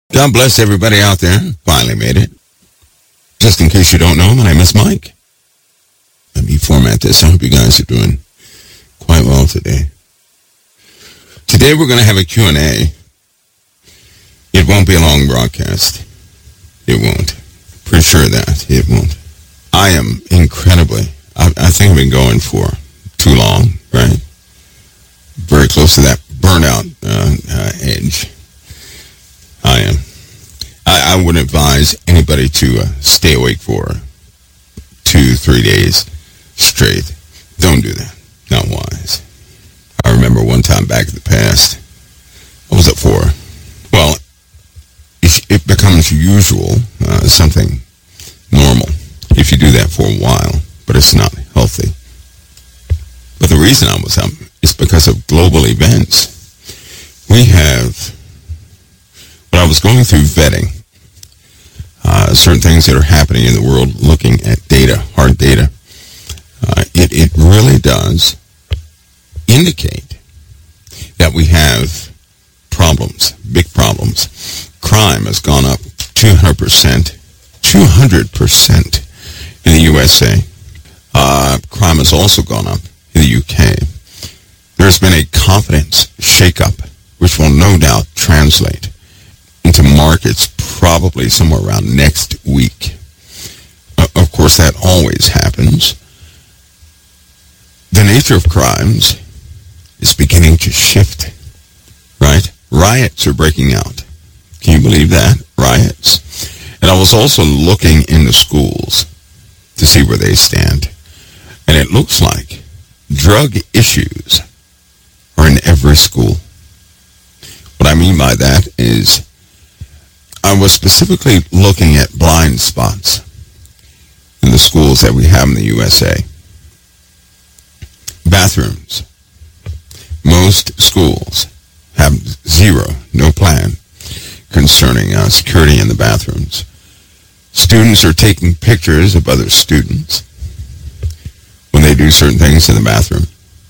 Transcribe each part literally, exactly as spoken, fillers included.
God bless everybody out there. Finally made it. Just in case you don't know, my name is Mike. Let me format this. I hope you guys are doing quite well today. Today we're going to have a Q and A. It won't be a long broadcast. It won't. Pretty sure of that. It won't. I am incredibly, I, I think I've been going for too long, right? Very close to that burnout uh, uh, edge. I am. I, I wouldn't advise anybody to uh, stay awake for two, three days straight. Don't do that. Not wise. I remember one time back in the past, what was it for? Well, it, it becomes usual, uh, something normal, if you do that for a while, but it's not healthy. But the reason I was up is because of global events. We have... But I was going through vetting uh, certain things that are happening in the world, looking at data, hard data. Uh, it, it really does indicate that we have problems, big problems. Crime has gone up two hundred percent, two hundred percent in the U S A. Uh, crime has also gone up in the U K. There's been a confidence shakeup, which will no doubt translate into markets probably somewhere around next week. Uh, of course, that always happens. The nature of crimes is beginning to shift, right? Riots are breaking out. Can you believe that? Riots. And I was also looking in the schools to see where they stand. And it looks like drug issues are in every school. What I mean by that is I was specifically looking at blind spots in the schools that we have in the U S A. Bathrooms. Most schools have zero, no plan concerning uh, security in the bathrooms. Students are taking pictures of other students when they do certain things in the bathroom.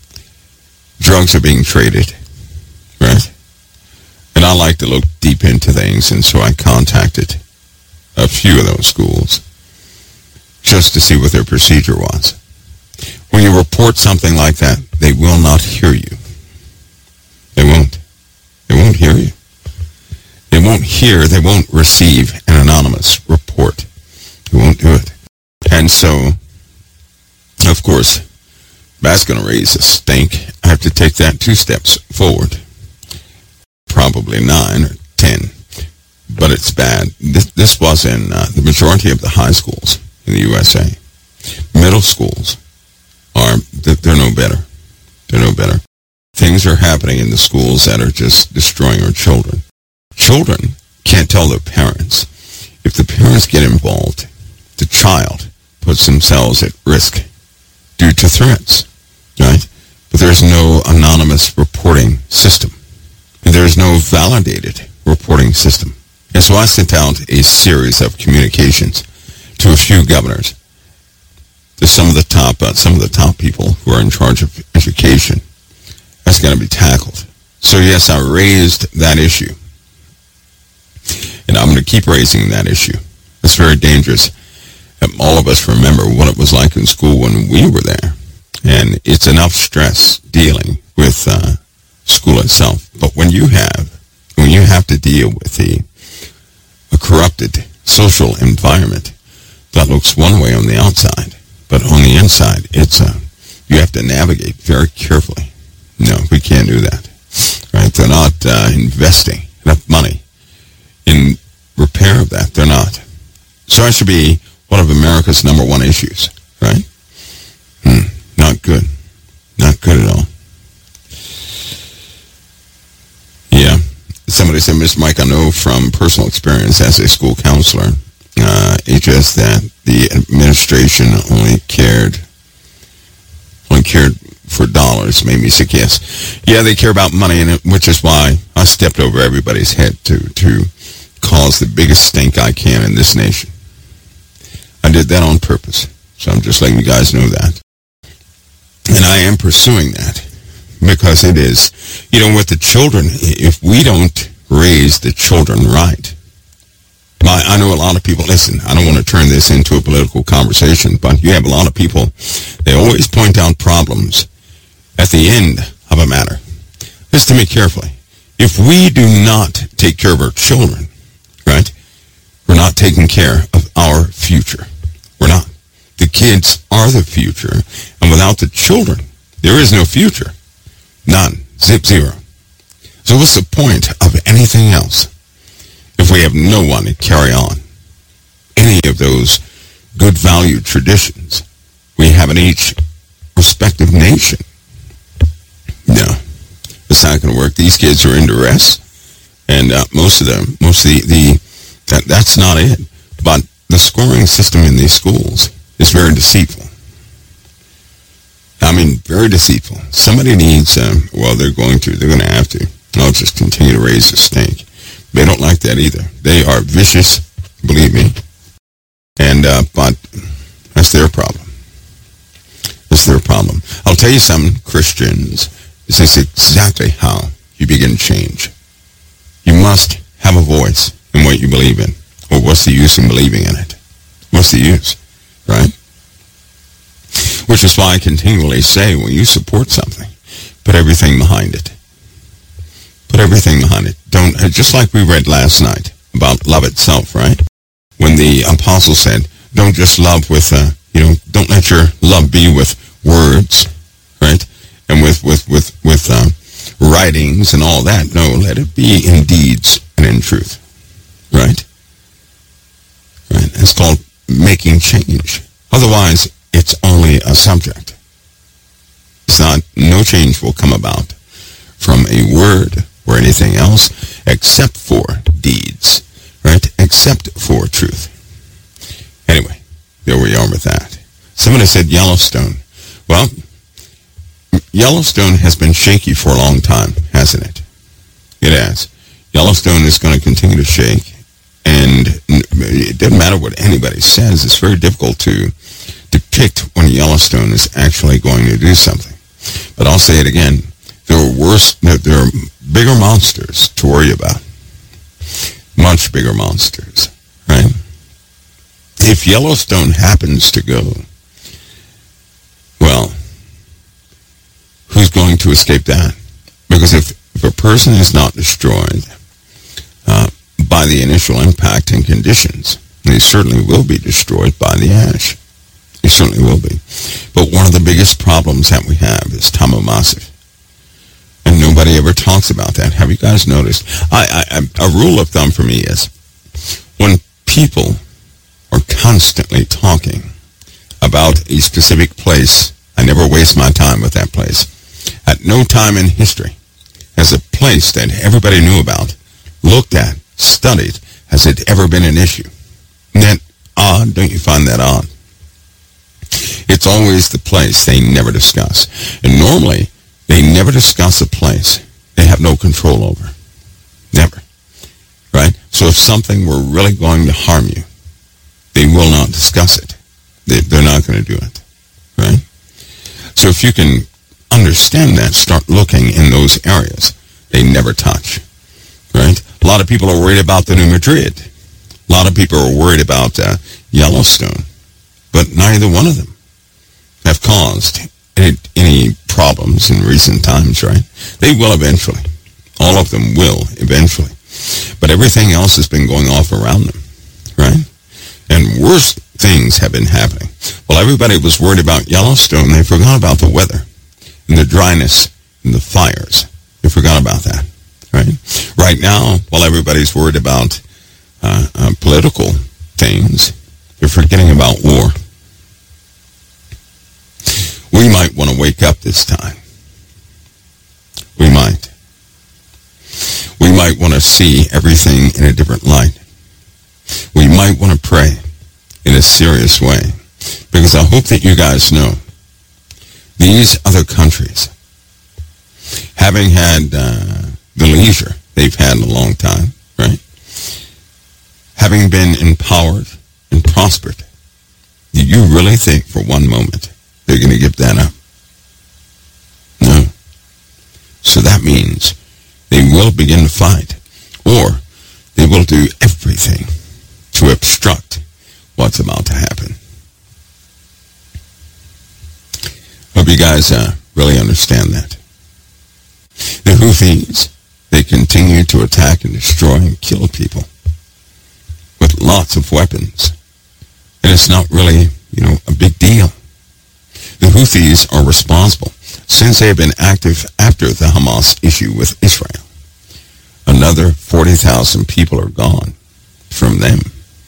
Drugs are being traded, right? And I like to look deep into things, and so I contacted a few of those schools just to see what their procedure was. When you report something like that, they will not hear you. They won't. They won't hear you. They won't hear, they won't receive an anonymous report. They won't do it. And so, of course, that's going to raise a stink. I have to take that two steps forward. Probably nine or ten, but it's bad. This, this was in uh, the majority of the high schools in the U S A. Middle schools are, they're no better. They're no better. Things are happening in the schools that are just destroying our children. Children can't tell their parents. If the parents get involved, the child puts themselves at risk due to threats, right? But there's no anonymous reporting system. There's no validated reporting system. And so I sent out a series of communications to a few governors, to some of the top, uh, some of the top people who are in charge of education. That's going to be tackled. So yes, I raised that issue. And I'm going to keep raising that issue. It's very dangerous. All of us remember what it was like in school when we were there. And it's enough stress dealing with uh, school itself. But when you have, when you have to deal with the a corrupted social environment that looks one way on the outside, but on the inside, it's a, you have to navigate very carefully. No, we can't do that. Right? They're not uh, investing enough money in repair of that. They're not. So that should be one of America's number one issues, right? Hmm. Not good. Not good at all. Yeah. Somebody said, Mister Mike, I know from personal experience as a school counselor, uh, it's just that the administration only cared, only cared for dollars. Made me sick, yes. Yeah, they care about money, and it, which is why I stepped over everybody's head to, to cause the biggest stink I can in this nation. I did that on purpose. So I'm just letting you guys know that. And I am pursuing that because it is, you know, with the children, if we don't raise the children right, My, I know a lot of people, listen, I don't want to turn this into a political conversation, but you have a lot of people, they always point out problems at the end of a matter. Listen to me carefully. If we do not take care of our children, right, we're not taking care of our future. We're not. The kids are the future, and without the children, there is no future. None. Zip zero. So what's the point of anything else if we have no one to carry on any of those good valued traditions we have in each respective nation? No, it's not going to work. These kids are in duress, and uh, most of them, most of the, the that, that's not it. But the scoring system in these schools is very deceitful. I mean, very deceitful. Somebody needs, um, well, they're going to, they're going to have to. I'll just continue to raise the stink. They don't like that either. They are vicious, believe me. And, uh, but that's their problem. That's their problem. I'll tell you something, Christians, this is exactly how you begin change. You must have a voice in what you believe in. Or what's the use in believing in it? What's the use, right? Which is why I continually say, when you support something, put everything behind it. Put everything behind it. Don't, just like we read last night about love itself, right? When the apostle said, don't just love with, uh, you know, don't let your love be with words, right? And with, with, with, with uh, writings and all that. No, let it be in deeds and in truth, right? Right? It's called making change. Otherwise, it's only a subject. It's not, no change will come about from a word or anything else except for deeds, right? Except for truth. Anyway, there we are with that. Somebody said Yellowstone. Well, Yellowstone has been shaky for a long time, hasn't it? It has. Yellowstone is going to continue to shake, and it doesn't matter what anybody says. It's very difficult to depict when Yellowstone is actually going to do something. But I'll say it again. There are worse, there are bigger monsters to worry about. Much bigger monsters, right? If Yellowstone happens to go, well, who's going to escape that? Because if, if a person is not destroyed uh, by the initial impact and conditions, they certainly will be destroyed by the ash. They certainly will be. But one of the biggest problems that we have is Tamu Massive. And nobody ever talks about that. Have you guys noticed? I, I, a rule of thumb for me is when people are constantly talking about a specific place, I never waste my time with that place. At no time in history has a place that everybody knew about, looked at, studied, has it ever been an issue. Isn't that odd? Don't you find that odd? It's always the place they never discuss. And normally, they never discuss a place they have no control over. Never. Right? So if something were really going to harm you, they will not discuss it. They, they're not going to do it. Right? So if you can understand that, start looking in those areas they never touch. Right? A lot of people are worried about the New Madrid. A lot of people are worried about uh, Yellowstone. But neither one of them have caused any, any problems in recent times, right? They will eventually. All of them will eventually. But everything else has been going off around them, right? And worse things have been happening. While everybody was worried about Yellowstone, they forgot about the weather and the dryness and the fires. They forgot about that, right? Right now, while everybody's worried about uh, uh, political things, they're forgetting about war. We might want to wake up this time. We might. We might want to see everything in a different light. We might want to pray in a serious way. Because I hope that you guys know these other countries, having had uh, the leisure they've had in a long time, right? Having been empowered and prospered, do you really think for one moment they're going to give that up? No. So that means they will begin to fight, or they will do everything what's about to happen. Hope you guys uh, really understand that. The Houthis, they continue to attack and destroy and kill people with lots of weapons. And it's not really, you know, a big deal. The Houthis are responsible since they have been active after the Hamas issue with Israel. Another forty thousand people are gone from them.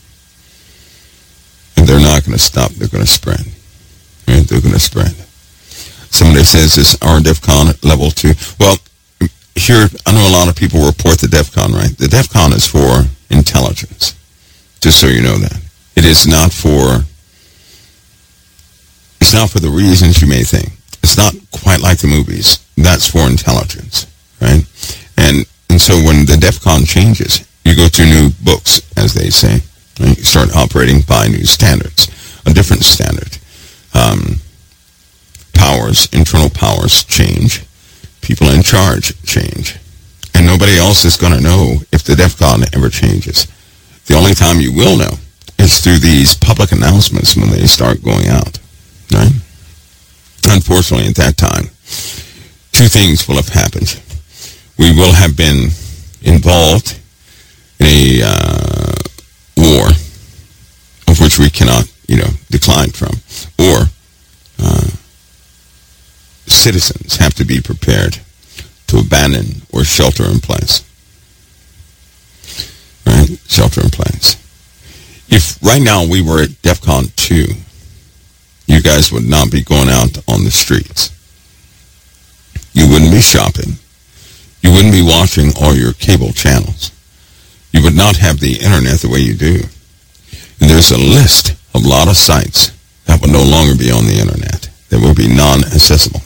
And they're not going to stop. They're going to spread. Right? They're going to spread. Somebody says it's our DEFCON level two. Well, here, I know a lot of people report the DEFCON, right? The DEFCON is for intelligence, just so you know that. It is not for, it's not for the reasons you may think. It's not quite like the movies. That's for intelligence, right? And and so when the DEFCON changes, you go to new books, as they say. Right? You start operating by new standards, a different standard. Um, powers, internal powers change. People in charge change. And nobody else is going to know if the DEFCON ever changes. The only time you will know is through these public announcements when they start going out. Right? Unfortunately, at that time, two things will have happened. We will have been involved in a uh, war of which we cannot, you know, decline from. Or uh, citizens have to be prepared to abandon or shelter in place. Right? Shelter in place. If right now we were at DEFCON two, you guys would not be going out on the streets. You wouldn't be shopping. You wouldn't be watching all your cable channels. You would not have the internet the way you do. And there's a list of a lot of sites that will no longer be on the internet. That will be non-accessible.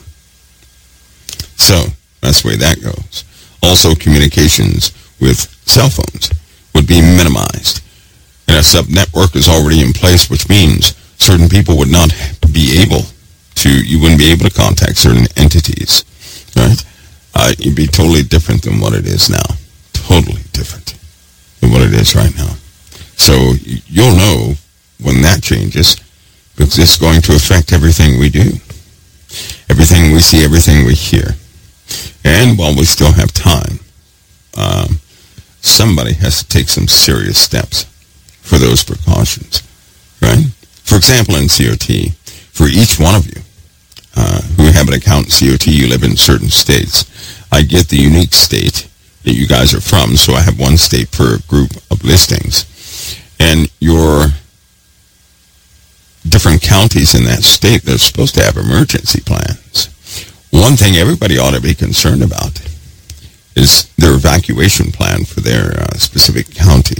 So, that's the way that goes. Also, communications with cell phones would be minimized. And a sub-network is already in place, which means certain people would not be able to, you wouldn't be able to contact certain entities, right? Uh, it'd be totally different than what it is now. Totally different than what it is right now. So you'll know when that changes, because it's going to affect everything we do. Everything we see, everything we hear. And while we still have time, um, somebody has to take some serious steps for those precautions, right? For example, in C O T, for each one of you uh, who have an account in C O T, you live in certain states. I get the unique state that you guys are from, so I have one state per group of listings. And your different counties in that state, they're supposed to have emergency plans. One thing everybody ought to be concerned about is their evacuation plan for their uh, specific county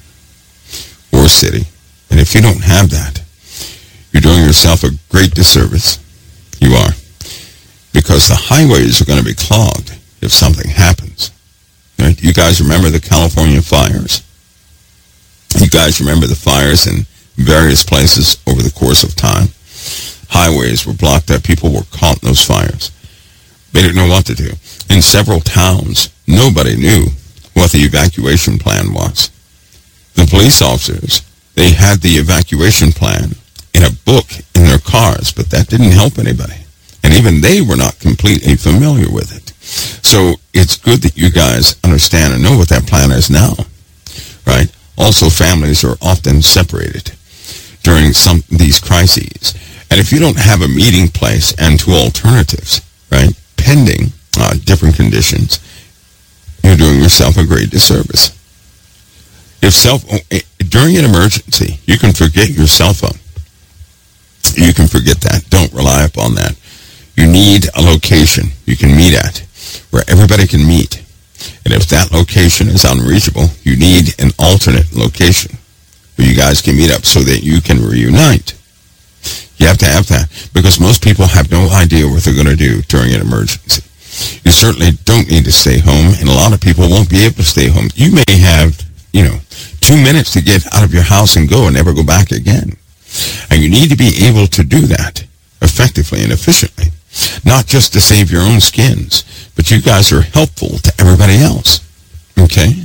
or city. And if you don't have that, you're doing yourself a great disservice. You are. Because the highways are going to be clogged if something happens. Right? You guys remember the California fires? You guys remember the fires in various places over the course of time? Highways were blocked up. People were caught in those fires. They didn't know what to do. In several towns, nobody knew what the evacuation plan was. The police officers, they had the evacuation plan in a book in their cars, but that didn't help anybody. And even they were not completely familiar with it. So it's good that you guys understand and know what that plan is now, right? Also, families are often separated during some these crises. And if you don't have a meeting place and two alternatives, right, pending uh, different conditions, you're doing yourself a great disservice. If self during an emergency, you can forget your cell phone. You can forget that. Don't rely upon that. You need a location you can meet at where everybody can meet. And if that location is unreachable, you need an alternate location where you guys can meet up so that you can reunite. You have to have that because most people have no idea what they're going to do during an emergency. You certainly don't need to stay home, and a lot of people won't be able to stay home. You may have, you know, two minutes to get out of your house and go and never go back again. And you need to be able to do that effectively and efficiently. Not just to save your own skins, but you guys are helpful to everybody else. Okay?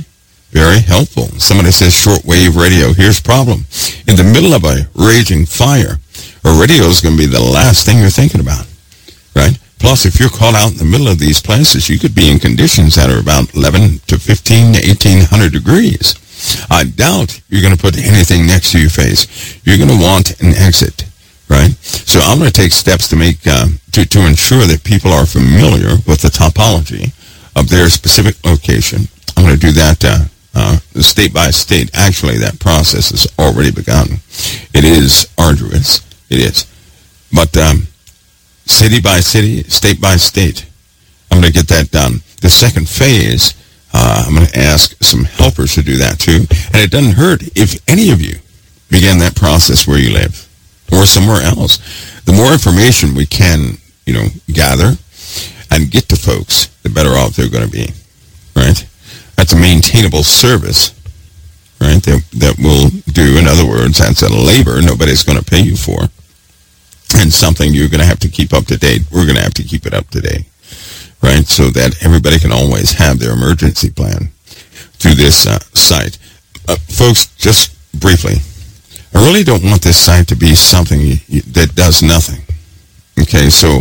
Very helpful. Somebody says shortwave radio. Here's the problem. In the middle of a raging fire, a radio is going to be the last thing you're thinking about, right? Plus, if you're caught out in the middle of these places, you could be in conditions that are about eleven to fifteen to eighteen hundred degrees. I doubt you're going to put anything next to your face. You're going to want an exit, right? So I'm going to take steps to make uh, to, to ensure that people are familiar with the topology of their specific location. I'm going to do that uh, uh, state by state. Actually, that process has already begun. It is arduous. It is. But um, city by city, state by state, I'm going to get that done. The second phase, uh, I'm going to ask some helpers to do that too. And it doesn't hurt if any of you begin that process where you live or somewhere else. The more information we can, you know, gather and get to folks, the better off they're going to be, right? That's a maintainable service, right, that, that we'll do. In other words, that's a labor nobody's going to pay you for, and something you're going to have to keep up to date. We're going to have to keep it up to date, right, so that everybody can always have their emergency plan through this uh, site. Uh, folks, just briefly, I really don't want this site to be something you, you, that does nothing, okay? So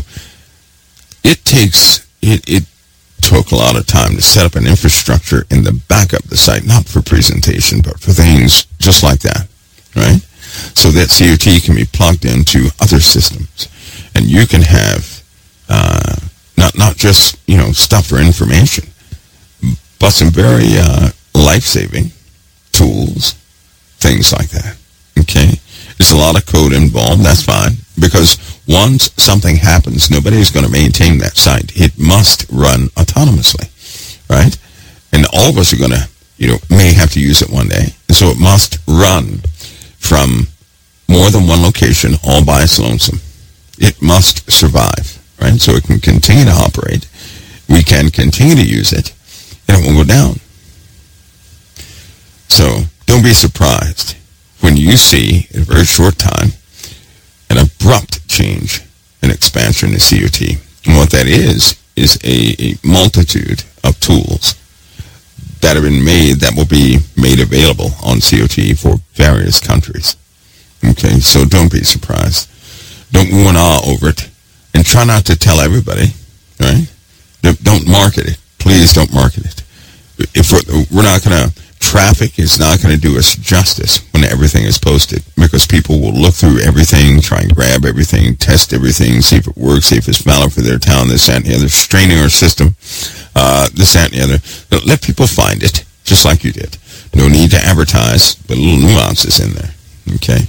it takes, it, it took a lot of time to set up an infrastructure in the back of the site, not for presentation, but for things just like that, right? So that C O T can be plugged into other systems, and you can have uh, not not just, you know, stuff for information, but some very uh, life-saving tools, things like that, okay? There's a lot of code involved, that's fine, because once something happens, nobody's going to maintain that site. It must run autonomously, right? And all of us are going to, you know, may have to use it one day. And so it must run from more than one location all by its lonesome. It must survive, right? So it can continue to operate. We can continue to use it, and it won't go down. So don't be surprised when you see, in a very short time, an abrupt change, an expansion in C O T. And what that is, is a, a multitude of tools that have been made, that will be made available on C O T for various countries. Okay, so don't be surprised. Don't go and ah over it, and try not to tell everybody, right? Don't market it. Please don't market it. If we're, we're not going to, traffic is not going to do us justice when everything is posted, because people will look through everything, try and grab everything, test everything, see if it works, see if it's valid for their town, this, that, and the other, straining our system, uh, this, that, and the other. Let people find it, just like you did. No need to advertise, but little nuances in there, okay?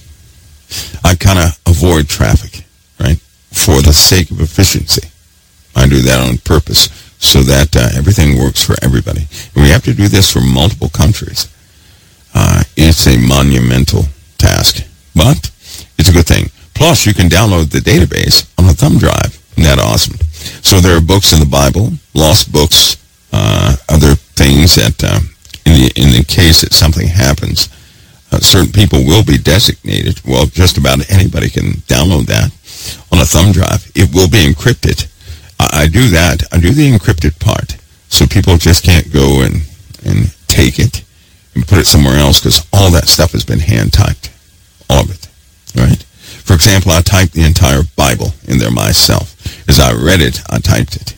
I kind of avoid traffic, right, for the sake of efficiency. I do that on purpose, so that uh, everything works for everybody. And we have to do this for multiple countries. Uh, it's a monumental task, but it's a good thing. Plus, you can download the database on a thumb drive. Isn't that awesome? So there are books in the Bible, lost books, uh, other things that, uh, in the in the case that something happens, uh, certain people will be designated. Well, just about anybody can download that on a thumb drive. It will be encrypted. I do that. I do the encrypted part, so people just can't go and, and take it and put it somewhere else, because all that stuff has been hand-typed, all of it, right? For example, I typed the entire Bible in there myself. As I read it, I typed it.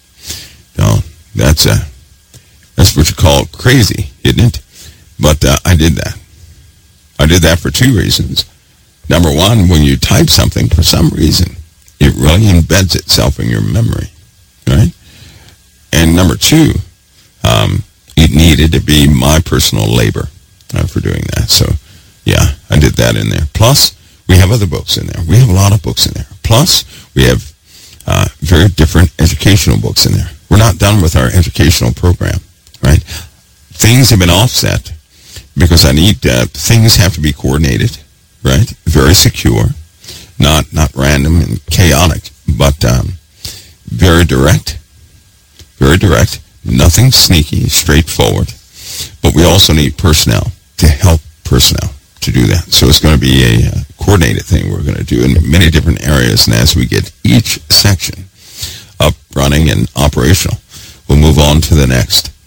No, that's uh, that's what you call crazy, isn't it? But uh, I did that. I did that for two reasons. Number one, when you type something, for some reason, it really embeds itself in your memory, right? And number two, um, it needed to be my personal labor uh, for doing that. So, yeah, I did that in there. Plus, we have other books in there. We have a lot of books in there. Plus, we have uh, very different educational books in there. We're not done with our educational program, right? Things have been offset because I need, uh, things have to be coordinated, right? Very secure. Not not random and chaotic, but um, very direct, very direct, nothing sneaky, straightforward. But we also need personnel to help personnel to do that. So it's going to be a uh, coordinated thing we're going to do in many different areas. And as we get each section up, running, and operational, we'll move on to the next.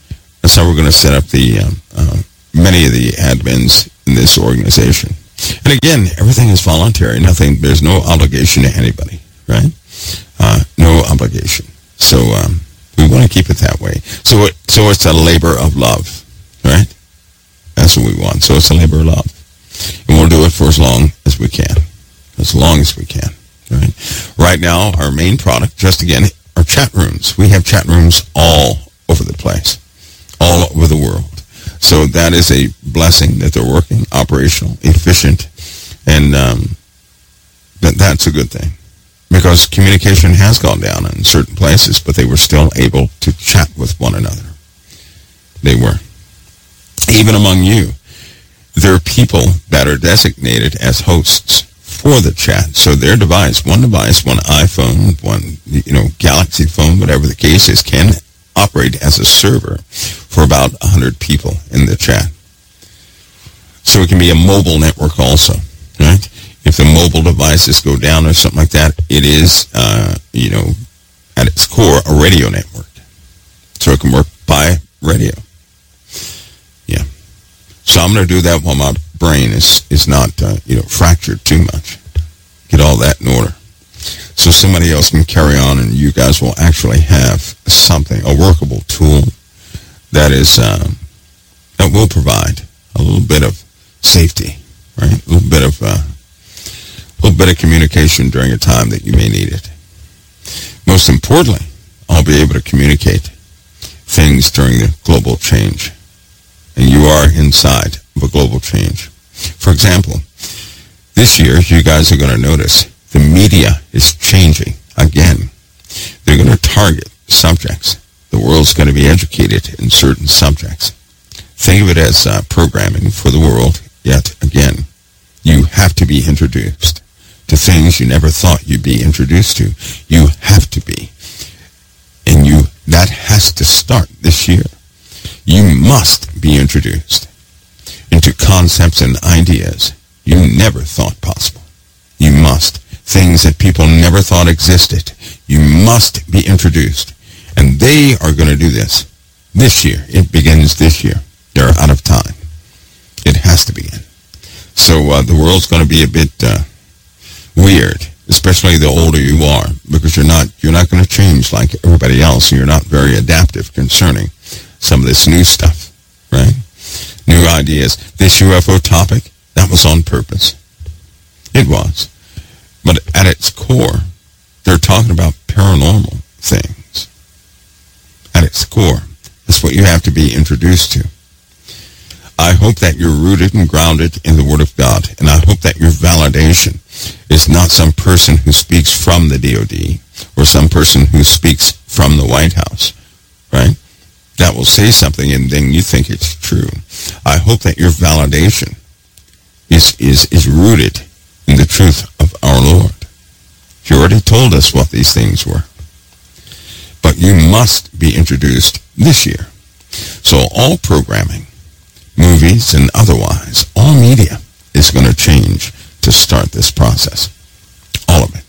That's how we're going to set up the um, uh, many of the admins in this organization. And again, everything is voluntary. Nothing. There's no obligation to anybody, right? Uh, no obligation. So um, we want to keep it that way. So it, so it's a labor of love, right? That's what we want. So it's a labor of love, and we'll do it for as long as we can, as long as we can, right? Right now, our main product, just again, are chat rooms. We have chat rooms all over the place, all over the world. So that is a blessing that they're working, operational, efficient, and um, that that's a good thing. Because communication has gone down in certain places, but they were still able to chat with one another. They were. Even among you, there are people that are designated as hosts for the chat. So their device, one device, one iPhone, one, you know, Galaxy phone, whatever the case is, can operate as a server for about one hundred people in the chat. So it can be a mobile network also, right? If the mobile devices go down or something like that, it is, uh, you know, at its core, a radio network. So it can work by radio. Yeah. So I'm going to do that while my brain is, is not, uh, you know, fractured too much. Get all that in order. So somebody else can carry on, and you guys will actually have something, a workable tool that is, um, that will provide a little bit of safety, right? A little bit of, uh, a little bit of communication during a time that you may need it. Most importantly, I'll be able to communicate things during the global change. And you are inside of a global change. For example, this year, you guys are going to notice the media is changing again. They're going to target subjects. The world's going to be educated in certain subjects. Think of it as uh, programming for the world. Yet again, you have to be introduced to things you never thought you'd be introduced to. You have to be. And you that has to start this year. You must be introduced into concepts and ideas you never thought possible. You must. Things that people never thought existed. You must be introduced. And they are going to do this this year. It begins this year. They're out of time. It has to begin. So uh, the world's going to be a bit uh, weird, especially the older you are, because you're not you're not going to change like everybody else. You're not very adaptive concerning some of this new stuff, right? New ideas. This U F O topic, that was on purpose. It was. But at its core, they're talking about paranormal things. At its core, that's what you have to be introduced to. I hope that you're rooted and grounded in the Word of God, and I hope that your validation is not some person who speaks from the D O D or some person who speaks from the White House, right? That will say something and then you think it's true. I hope that your validation is, is, is rooted in the truth of our Lord. He already told us what these things were. But you must be introduced this year. So all programming, movies and otherwise, all media is going to change to start this process. All of it.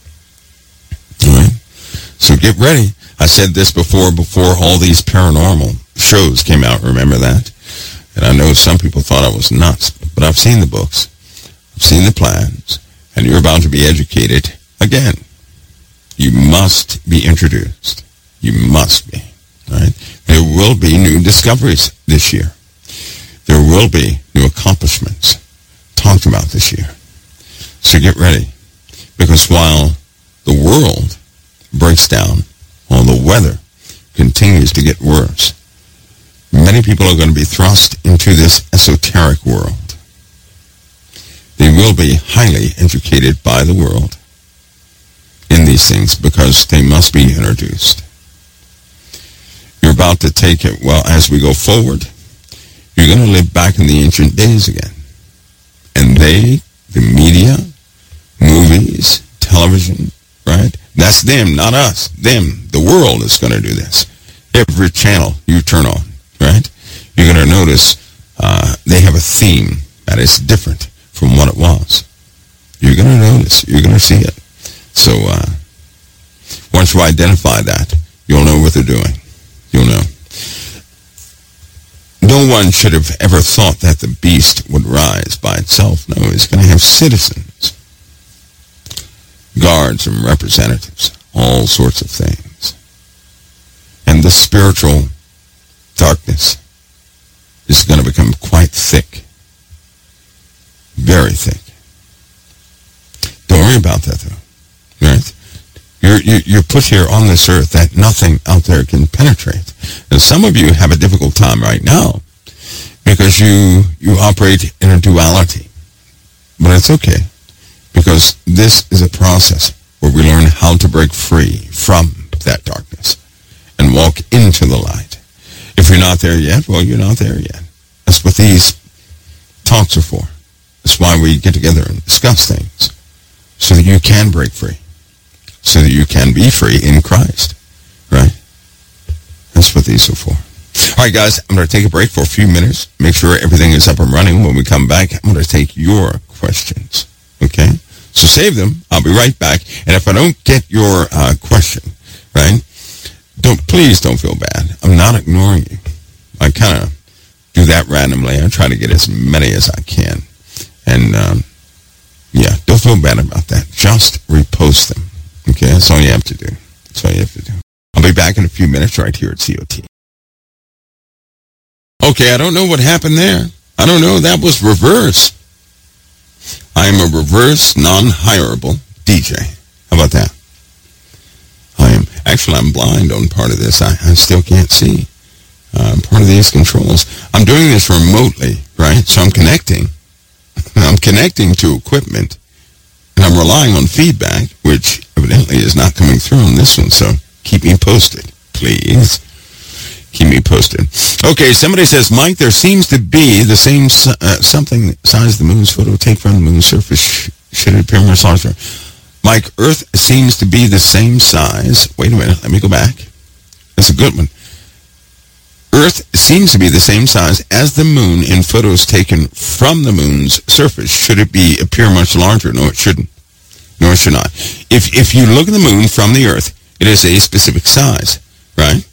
All right? So get ready. I said this before, before all these paranormal shows came out. Remember that? And I know some people thought I was nuts, but I've seen the books. I've seen the plans. And you're about to be educated again. You must be introduced. You must be. All right? There will be new discoveries this year. There will be new accomplishments talked about this year. So get ready. Because while the world breaks down, while the weather continues to get worse, many people are going to be thrust into this esoteric world. They will be highly educated by the world in these things because they must be introduced. You're about to take it, well, as we go forward, you're going to live back in the ancient days again. And they, the media, movies, television, right? That's them, not us. Them, the world is going to do this. Every channel you turn on, right? You're going to notice uh, they have a theme that is different from what it was. You're going to notice. You're going to see it. So uh, once you identify that, you'll know what they're doing. You'll know. no one should have ever thought that the beast would rise by itself. No, it's going to have citizens, guards and representatives, all sorts of things. And the spiritual darkness is going to become quite thick, very thick. Don't worry about that, though, right? You're, you're put here on this earth that nothing out there can penetrate. And some of you have a difficult time right now because you you operate in a duality. But it's okay, because this is a process where we learn how to break free from that darkness and walk into the light. If you're not there yet, well, you're not there yet. That's what these talks are for. That's why we get together and discuss things, so that you can break free, so that you can be free in Christ, right? That's what these are for. All right, guys, I'm going to take a break for a few minutes, make sure everything is up and running. When we come back, I'm going to take your questions, okay? So save them. I'll be right back. And if I don't get your uh, question, right, don't please don't feel bad. I'm not ignoring you. I kind of do that randomly. I try to get as many as I can. And, um, yeah, don't feel bad about that. Just repost them. Okay, that's all you have to do. That's all you have to do. I'll be back in a few minutes right here at C O T. Okay, I don't know what happened there. I don't know. That was reverse. I am a reverse, non-hireable D J. How about that? I am. Actually, I'm blind on part of this. I, I still can't see uh, part of these controls. I'm doing this remotely, right? So I'm connecting. I'm connecting to equipment, and I'm relying on feedback, which evidently is not coming through on this one, so keep me posted, please. Keep me posted. Okay, somebody says, Mike, there seems to be the same uh, something size the moon's photo take from the moon's surface. Should it appear much larger? Mike, Earth seems to be the same size. Wait a minute, let me go back. That's a good one. Earth seems to be the same size as the moon in photos taken from the moon's surface. Should it be appear much larger? No, it shouldn't. No, it should not. If if you look at the moon from the Earth, it is a specific size, right?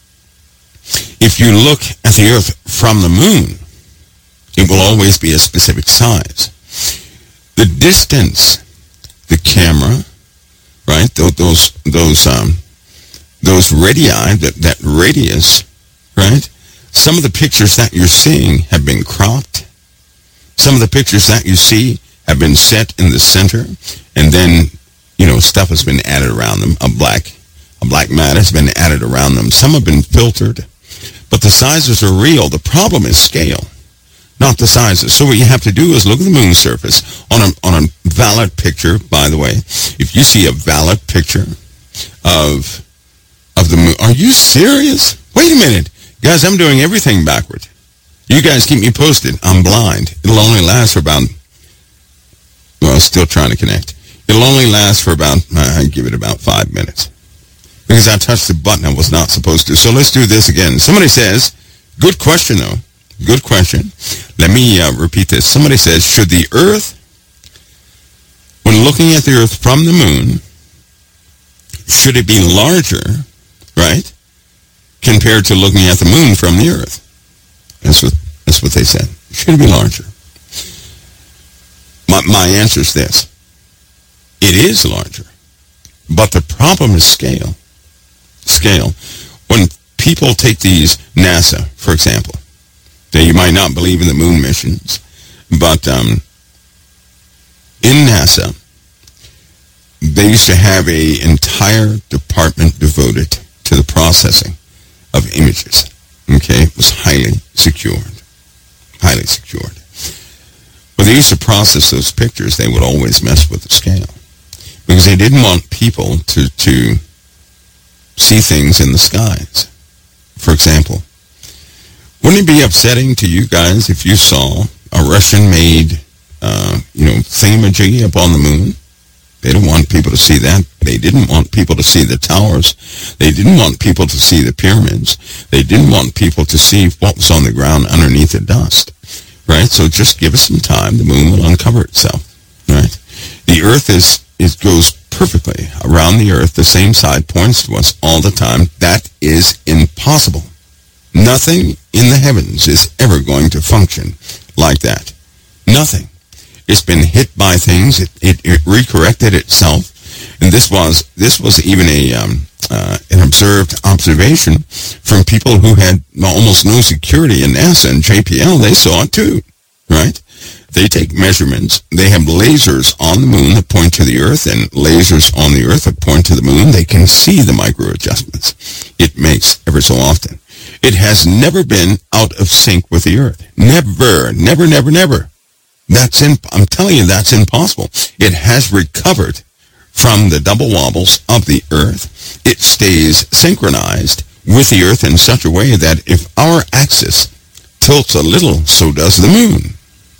If you look at the Earth from the moon, it will always be a specific size. The distance, the camera, right? Those those um those radii, that that radius. Right? Some of the pictures that you're seeing have been cropped. Some of the pictures that you see have been set in the center, and then, you know, stuff has been added around them. A black, a black mat has been added around them. Some have been filtered, but the sizes are real. The problem is scale, not the sizes. So what you have to do is look at the moon's surface on a on a valid picture. By the way, if you see a valid picture of of the moon, are you serious? Wait a minute. Guys, I'm doing everything backward. You guys keep me posted. I'm blind. It'll only last for about, well, still trying to connect. It'll only last for about, I give it about five minutes. Because I touched the button I was not supposed to. So let's do this again. Somebody says, good question though. Good question. Let me uh, repeat this. Somebody says, should the Earth, when looking at the Earth from the moon, should it be larger, right, compared to looking at the moon from the Earth? That's what that's what they said. It should be larger. My my answer is this. It is larger. But the problem is scale. Scale. When people take these, NASA, for example, they, you might not believe in the moon missions, but um, in NASA, they used to have an entire department devoted to the processing of images. Okay, it was highly secured, highly secured. When they used to process those pictures, they would always mess with the scale because they didn't want people to to see things in the skies. For example, wouldn't it be upsetting to you guys if you saw a Russian-made, uh, you know, thingamajiggy up on the moon? They didn't want people to see that. They didn't want people to see the towers. They didn't want people to see the pyramids. They didn't want people to see what was on the ground underneath the dust. Right? So just give us some time. The moon will uncover itself. Right? The Earth is, it goes perfectly around the Earth. The same side points to us all the time. That is impossible. Nothing in the heavens is ever going to function like that. Nothing. It's been hit by things. It, it, it recorrected itself. And this was this was even a um, uh, an observed observation from people who had almost no security in NASA and J P L. They saw it too, right? They take measurements. They have lasers on the moon that point to the Earth and lasers on the Earth that point to the moon. They can see the micro adjustments it makes ever so often. It has never been out of sync with the Earth. Never, never, never, never. That's in, I'm telling you, that's impossible. It has recovered from the double wobbles of the Earth. It stays synchronized with the Earth in such a way that if our axis tilts a little, so does the moon.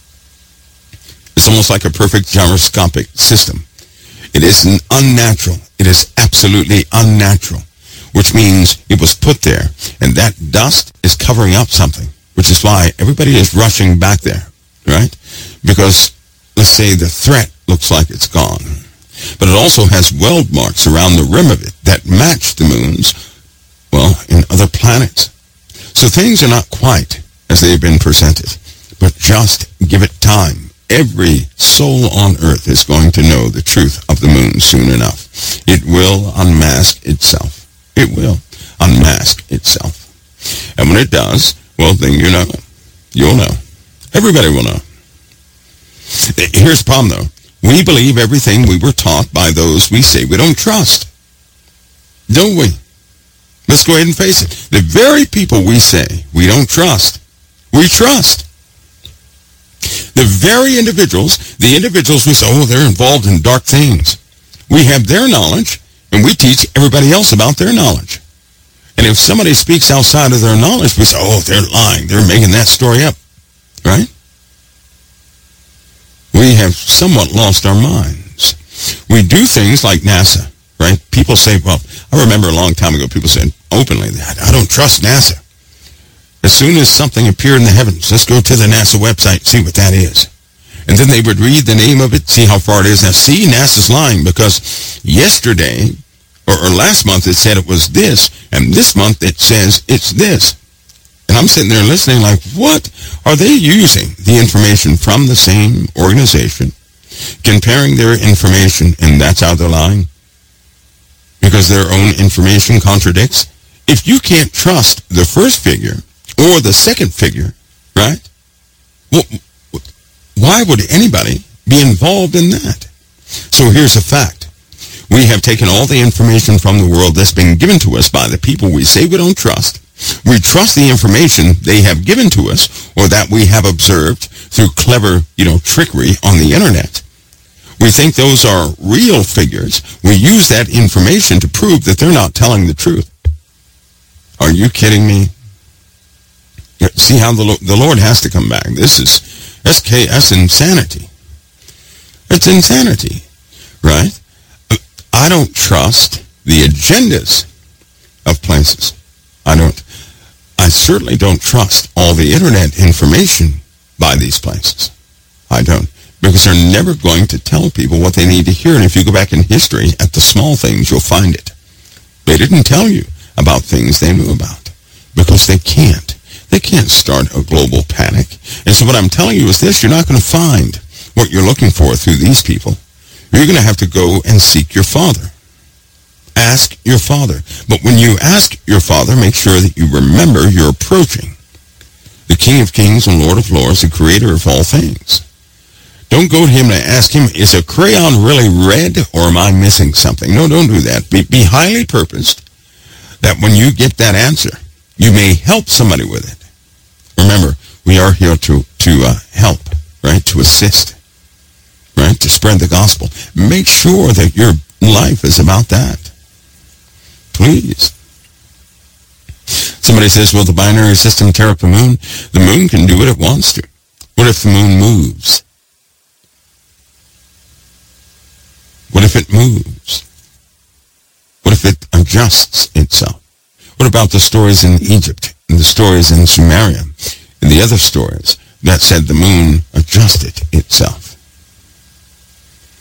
It's almost like a perfect gyroscopic system. It is unnatural. It is absolutely unnatural, which means it was put there, and that dust is covering up something, which is why everybody is rushing back there, right? Because, let's say, the threat looks like it's gone. But it also has weld marks around the rim of it that match the moon's, well, in other planets. So things are not quite as they have been presented. But just give it time. Every soul on earth is going to know the truth of the moon soon enough. It will unmask itself. It will unmask itself. And when it does, well, then you know. You'll know. Everybody will know. Here's the problem, though. We believe everything we were taught by those we say we don't trust. Don't we? Let's go ahead and face it. The very people we say we don't trust, we trust. The very individuals, the individuals we say, oh, they're involved in dark things. We have their knowledge, and we teach everybody else about their knowledge. And if somebody speaks outside of their knowledge, we say, oh, they're lying. They're making that story up. Right? We have somewhat lost our minds. We do things like NASA, right? People say, well, I remember a long time ago, people said openly that I don't trust NASA. As soon as something appeared in the heavens, let's go to the NASA website and see what that is. And then they would read the name of it, see how far it is. Now, see, NASA's lying because yesterday, or, or last month, it said it was this, and this month it says it's this. And I'm sitting there listening like, what? Are they using the information from the same organization, comparing their information, and that's how they're lying? Because their own information contradicts? If you can't trust the first figure or the second figure, right? Well, why would anybody be involved in that? So here's a fact. We have taken all the information from the world that's been given to us by the people we say we don't trust. We trust the information they have given to us or that we have observed through clever, you know, trickery on the internet. We think those are real figures. We use that information to prove that they're not telling the truth. Are you kidding me? See how the, the Lord has to come back. This is, that's, that's insanity. It's insanity, right? I don't trust the agendas of places. I don't. I certainly don't trust all the internet information by these places. I don't. Because they're never going to tell people what they need to hear. And if you go back in history at the small things, you'll find it. They didn't tell you about things they knew about. Because they can't. They can't start a global panic. And so what I'm telling you is this. You're not going to find what you're looking for through these people. You're going to have to go and seek your Father. Ask your Father. But when you ask your Father, make sure that you remember you're approaching the King of Kings and Lord of Lords, the Creator of all things. Don't go to him and ask him, is a crayon really red or am I missing something? No, don't do that. Be, be highly purposed that when you get that answer, you may help somebody with it. Remember, we are here to, to uh, help, right? To assist, right? To spread the gospel. Make sure that your life is about that. Please. Somebody says, will the binary system tear up the moon? The moon can do what it wants to. What if the moon moves? What if it moves? What if it adjusts itself? What about the stories in Egypt and the stories in Sumeria and the other stories that said the moon adjusted itself?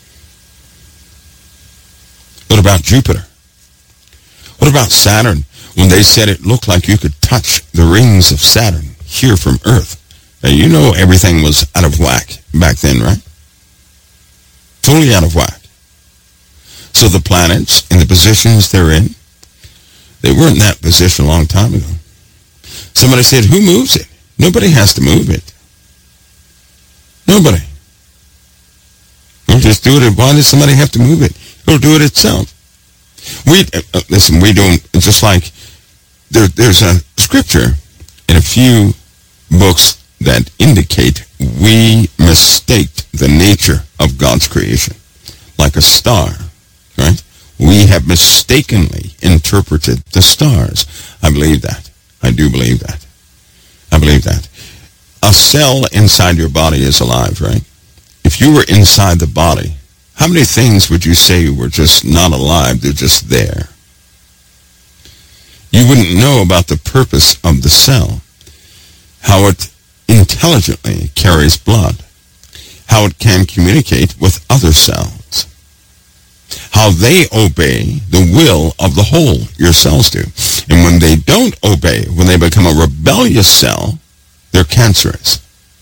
What about Jupiter? What about Saturn? when they said it looked like you could touch the rings of Saturn here from Earth. Now, you know everything was out of whack back then, right? Totally out of whack. So the planets in the positions they're in, they weren't in that position a long time ago. Somebody said, who moves it? Nobody has to move it. Nobody. We'll just do it. Why does somebody have to move it? It'll do it itself. We uh, listen. We don't. It's just like there, there's a scripture in a few books that indicate we mistaked the nature of God's creation, like a star, right? We have mistakenly interpreted the stars. I believe that. I do believe that. I believe that. A cell inside your body is alive, right? If you were inside the body, how many things would you say were just not alive? They're just there. You wouldn't know about the purpose of the cell, how it intelligently carries blood, how it can communicate with other cells, how they obey the will of the whole, your cells do. And when they don't obey, when they become a rebellious cell, they're cancerous.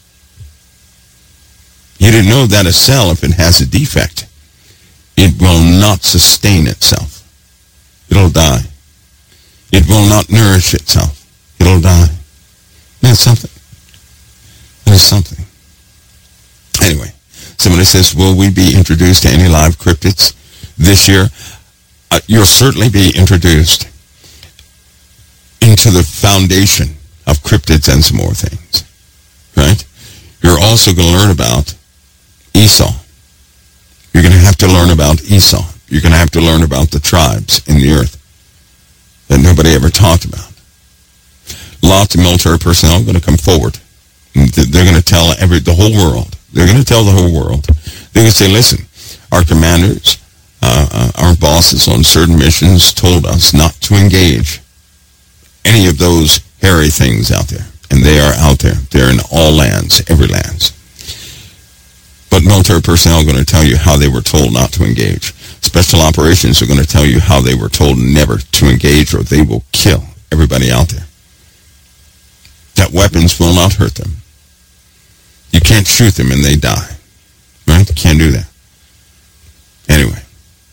You didn't know that a cell, if it has a defect, it will not sustain itself. It'll die. It will not nourish itself. It'll die. That's something. That is something. Anyway, somebody says, will we be introduced to any live cryptids this year? Uh, you'll certainly be introduced into the foundation of cryptids and some more things, right? You're also going to learn about Esau. You're going to have to learn about Esau. You're going to have to learn about the tribes in the earth that nobody ever talked about. Lots of military personnel are going to come forward. They're going to tell every the whole world. They're going to tell the whole world. They're going to say, listen, our commanders, uh, uh, our bosses on certain missions told us not to engage any of those hairy things out there. And they are out there. They're in all lands, every lands. But military personnel are going to tell you how they were told not to engage. Special operations are going to tell you how they were told never to engage, or they will kill everybody out there. That weapons will not hurt them. You can't shoot them and they die. Right? You can't do that. Anyway.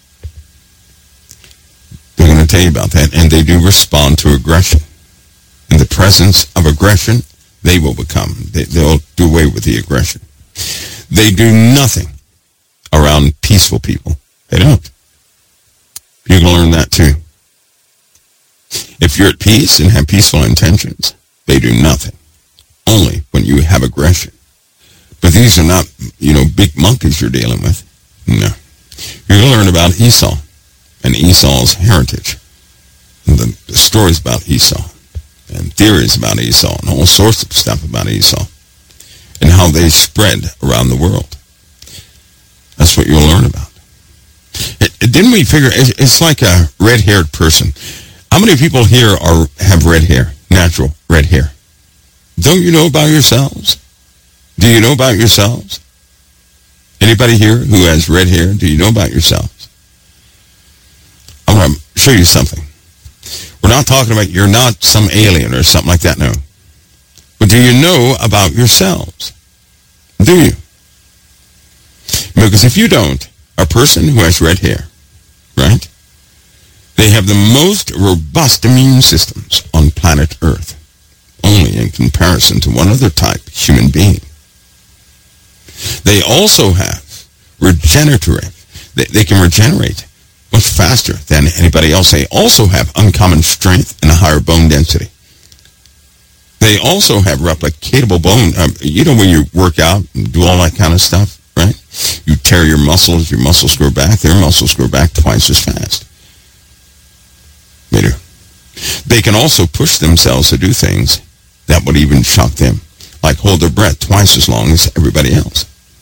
They're going to tell you about that. And they do respond to aggression. In the presence of aggression, they will become. They, they'll do away with the aggression. They do nothing around peaceful people. They don't. You can learn that too. If you're at peace and have peaceful intentions, they do nothing. Only when you have aggression. But these are not, you know, big monkeys you're dealing with. No. You're going to learn about Esau and Esau's heritage. And the, the stories about Esau and theories about Esau and all sorts of stuff about Esau. And how they spread around the world. That's what you'll learn about. It, it, didn't we figure, it, it's like a red-haired person. How many people here are have red hair, natural red hair? Don't you know about yourselves? Do you know about yourselves? Anybody here who has red hair, do you know about yourselves? I'm going to show you something. We're not talking about you're not some alien or something like that, no. But do you know about yourselves? Do you? Because if you don't, a person who has red hair, right? They have the most robust immune systems on planet Earth, only in comparison to one other type, human being. They also have regenerative. They, they can regenerate much faster than anybody else. They also have uncommon strength and a higher bone density. They also have replicatable bone. Um, you know when you work out and do all that kind of stuff, right? You tear your muscles, your muscles grow back. Their muscles grow back twice as fast. They do. They can also push themselves to do things that would even shock them, like hold their breath twice as long as everybody else.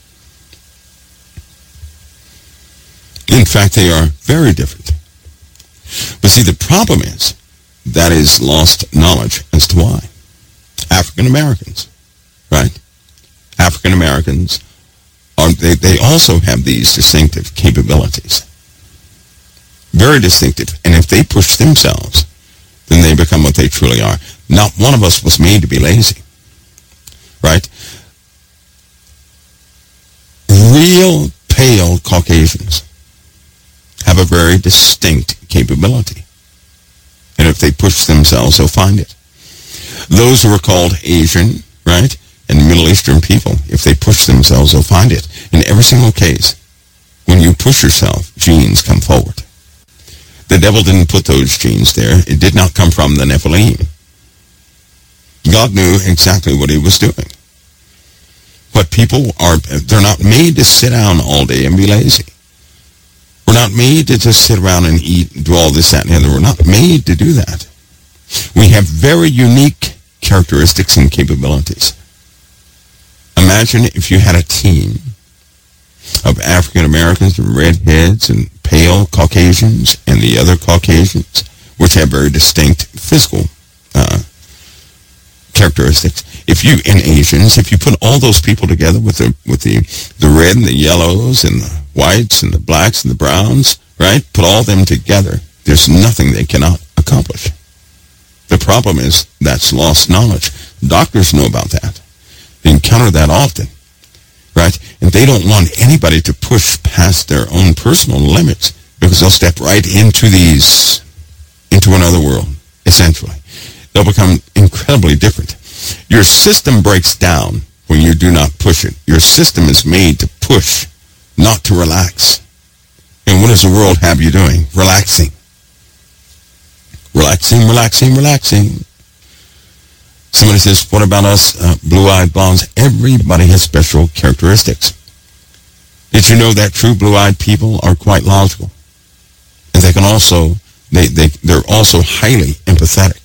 In fact, they are very different. But see, the problem is that is lost knowledge as to why. African Americans, right? African Americans, are, they, they also have these distinctive capabilities. Very distinctive. And if they push themselves then they become what they truly are. Not one of us was made to be lazy, right? Real pale Caucasians have a very distinct capability. And if they push themselves, they'll find it. Those who are called Asian, right, and Middle Eastern people, if they push themselves, they'll find it. In every single case, when you push yourself, genes come forward. The devil didn't put those genes there. It did not come from the Nephilim. God knew exactly what he was doing. But people are, they're not made to sit down all day and be lazy. We're not made to just sit around and eat and do all this, that, and the other. We're not made to do that. We have very unique characteristics and capabilities. Imagine if you had a team of African Americans and redheads and pale Caucasians and the other Caucasians, which have very distinct physical uh, characteristics. If you, and Asians, if you put all those people together with the with the, the red and the yellows and the whites and the blacks and the browns, right? Put all them together, there's nothing they cannot accomplish. The problem is that's lost knowledge. Doctors know about that. They encounter that often, right? And they don't want anybody to push past their own personal limits because they'll step right into these, into another world, essentially. They'll become incredibly different. Your system breaks down when you do not push it. Your system is made to push, not to relax. And what does the world have you doing? Relaxing. Relaxing, relaxing, relaxing. Somebody says, what about us uh, blue-eyed blondes? Everybody has special characteristics. Did you know that true blue-eyed people are quite logical? And they can also, they, they, they're also highly empathetic.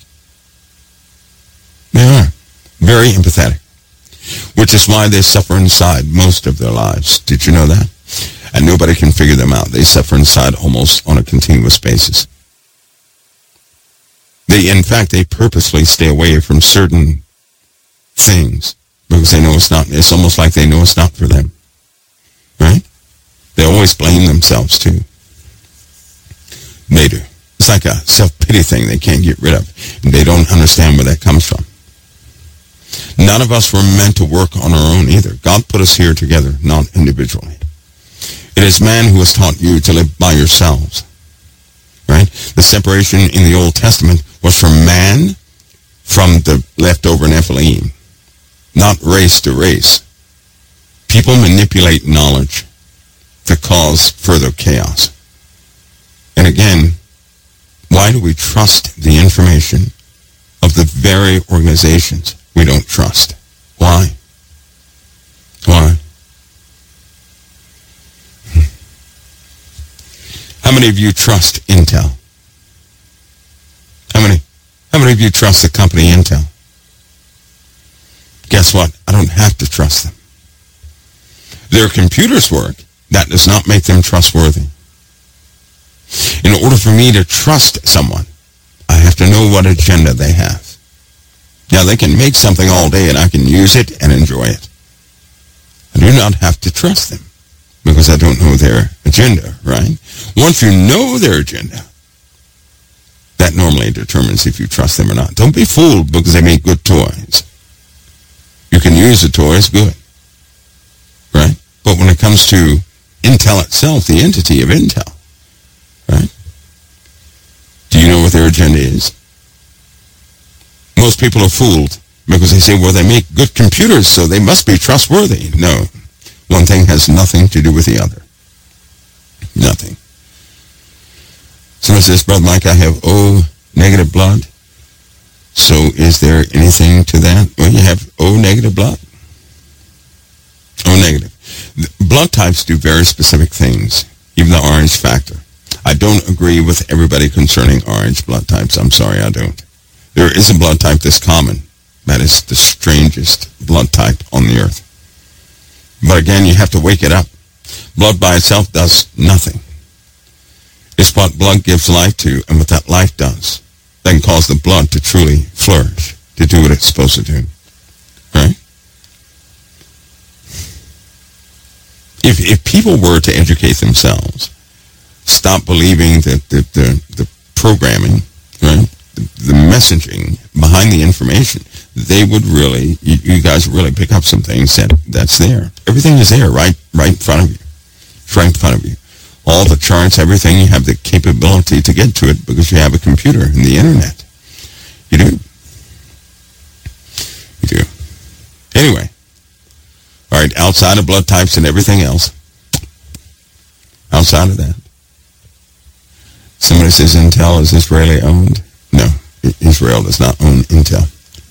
They are. Very empathetic. Which is why they suffer inside most of their lives. Did you know that? And nobody can figure them out. They suffer inside almost on a continuous basis. They, in fact, they purposely stay away from certain things because they know it's not, it's almost like they know it's not for them. Right? They always blame themselves, too. They do. It's like a self-pity thing they can't get rid of. And they don't understand where that comes from. None of us were meant to work on our own either. God put us here together, not individually. It is man who has taught you to live by yourselves. Right? The separation in the Old Testament was from man from the leftover Nephilim, not race to race. People manipulate knowledge to cause further chaos. And again, why do we trust the information of the very organizations we don't trust? Why? Why? How many of you trust Intel? How many? How many of you trust the company Intel? Guess what? I don't have to trust them. Their computers work. That does not make them trustworthy. In order for me to trust someone, I have to know what agenda they have. Now, they can make something all day and I can use it and enjoy it. I do not have to trust them because I don't know their agenda, right? Once you know their agenda, that normally determines if you trust them or not. Don't be fooled because they make good toys. You can use the toys, good, right? But when it comes to Intel itself, the entity of Intel, right? Do you know what their agenda is? Most people are fooled because they say, well, they make good computers, so they must be trustworthy. No. One thing has nothing to do with the other. Nothing. Someone says, Brother Mike, I have O negative blood. So is there anything to that? Well, you have O negative blood. O negative. Blood types do very specific things, even the orange factor. I don't agree with everybody concerning orange blood types. I'm sorry, I don't. There is a blood type that's common. That is the strangest blood type on the earth. But again, you have to wake it up. Blood by itself does nothing. It's what blood gives life to and what that life does that can cause the blood to truly flourish, to do what it's supposed to do. Right? If if people were to educate themselves, stop believing that the, the, the programming, right, the messaging behind the information, they would really, you, you guys would really pick up some things that that's there. Everything is there, right, right in front of you. It's right in front of you. All the charts, everything, you have the capability to get to it because you have a computer and the internet. You do. You do. Anyway. All right, outside of blood types and everything else, outside of that, somebody says Intel is Israeli owned. No, Israel does not own Intel.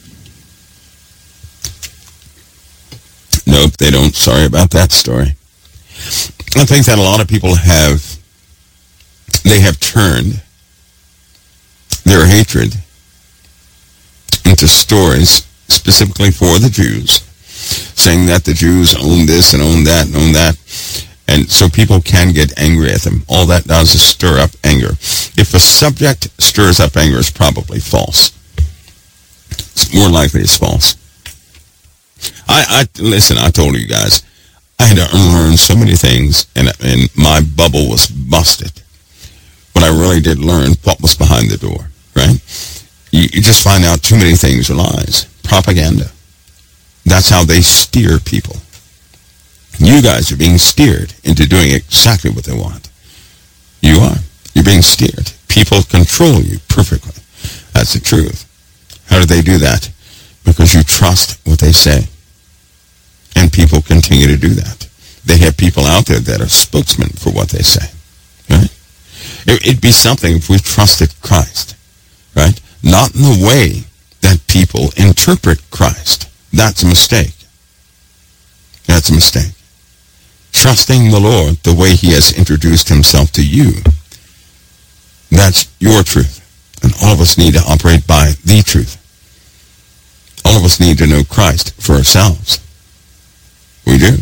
Nope, they don't. Sorry about that story. I think that a lot of people have, they have turned their hatred into stories specifically for the Jews, saying that the Jews own this and own that and own that. And so people can get angry at them. All that does is stir up anger. If a subject stirs up anger, it's probably false. It's more likely it's false. I, I listen, I told you guys, I had to unlearn so many things, and, and my bubble was busted. But I really did learn what was behind the door, right? You, you just find out too many things are lies. Propaganda. That's how they steer people. You guys are being steered into doing exactly what they want. You are. You're being steered. People control you perfectly. That's the truth. How do they do that? Because you trust what they say. And people continue to do that. They have people out there that are spokesmen for what they say. Right? It, it'd be something if we trusted Christ. Right? Not in the way that people interpret Christ. That's a mistake. That's a mistake. Trusting the Lord the way he has introduced himself to you. That's your truth. And all of us need to operate by the truth. All of us need to know Christ for ourselves. We do.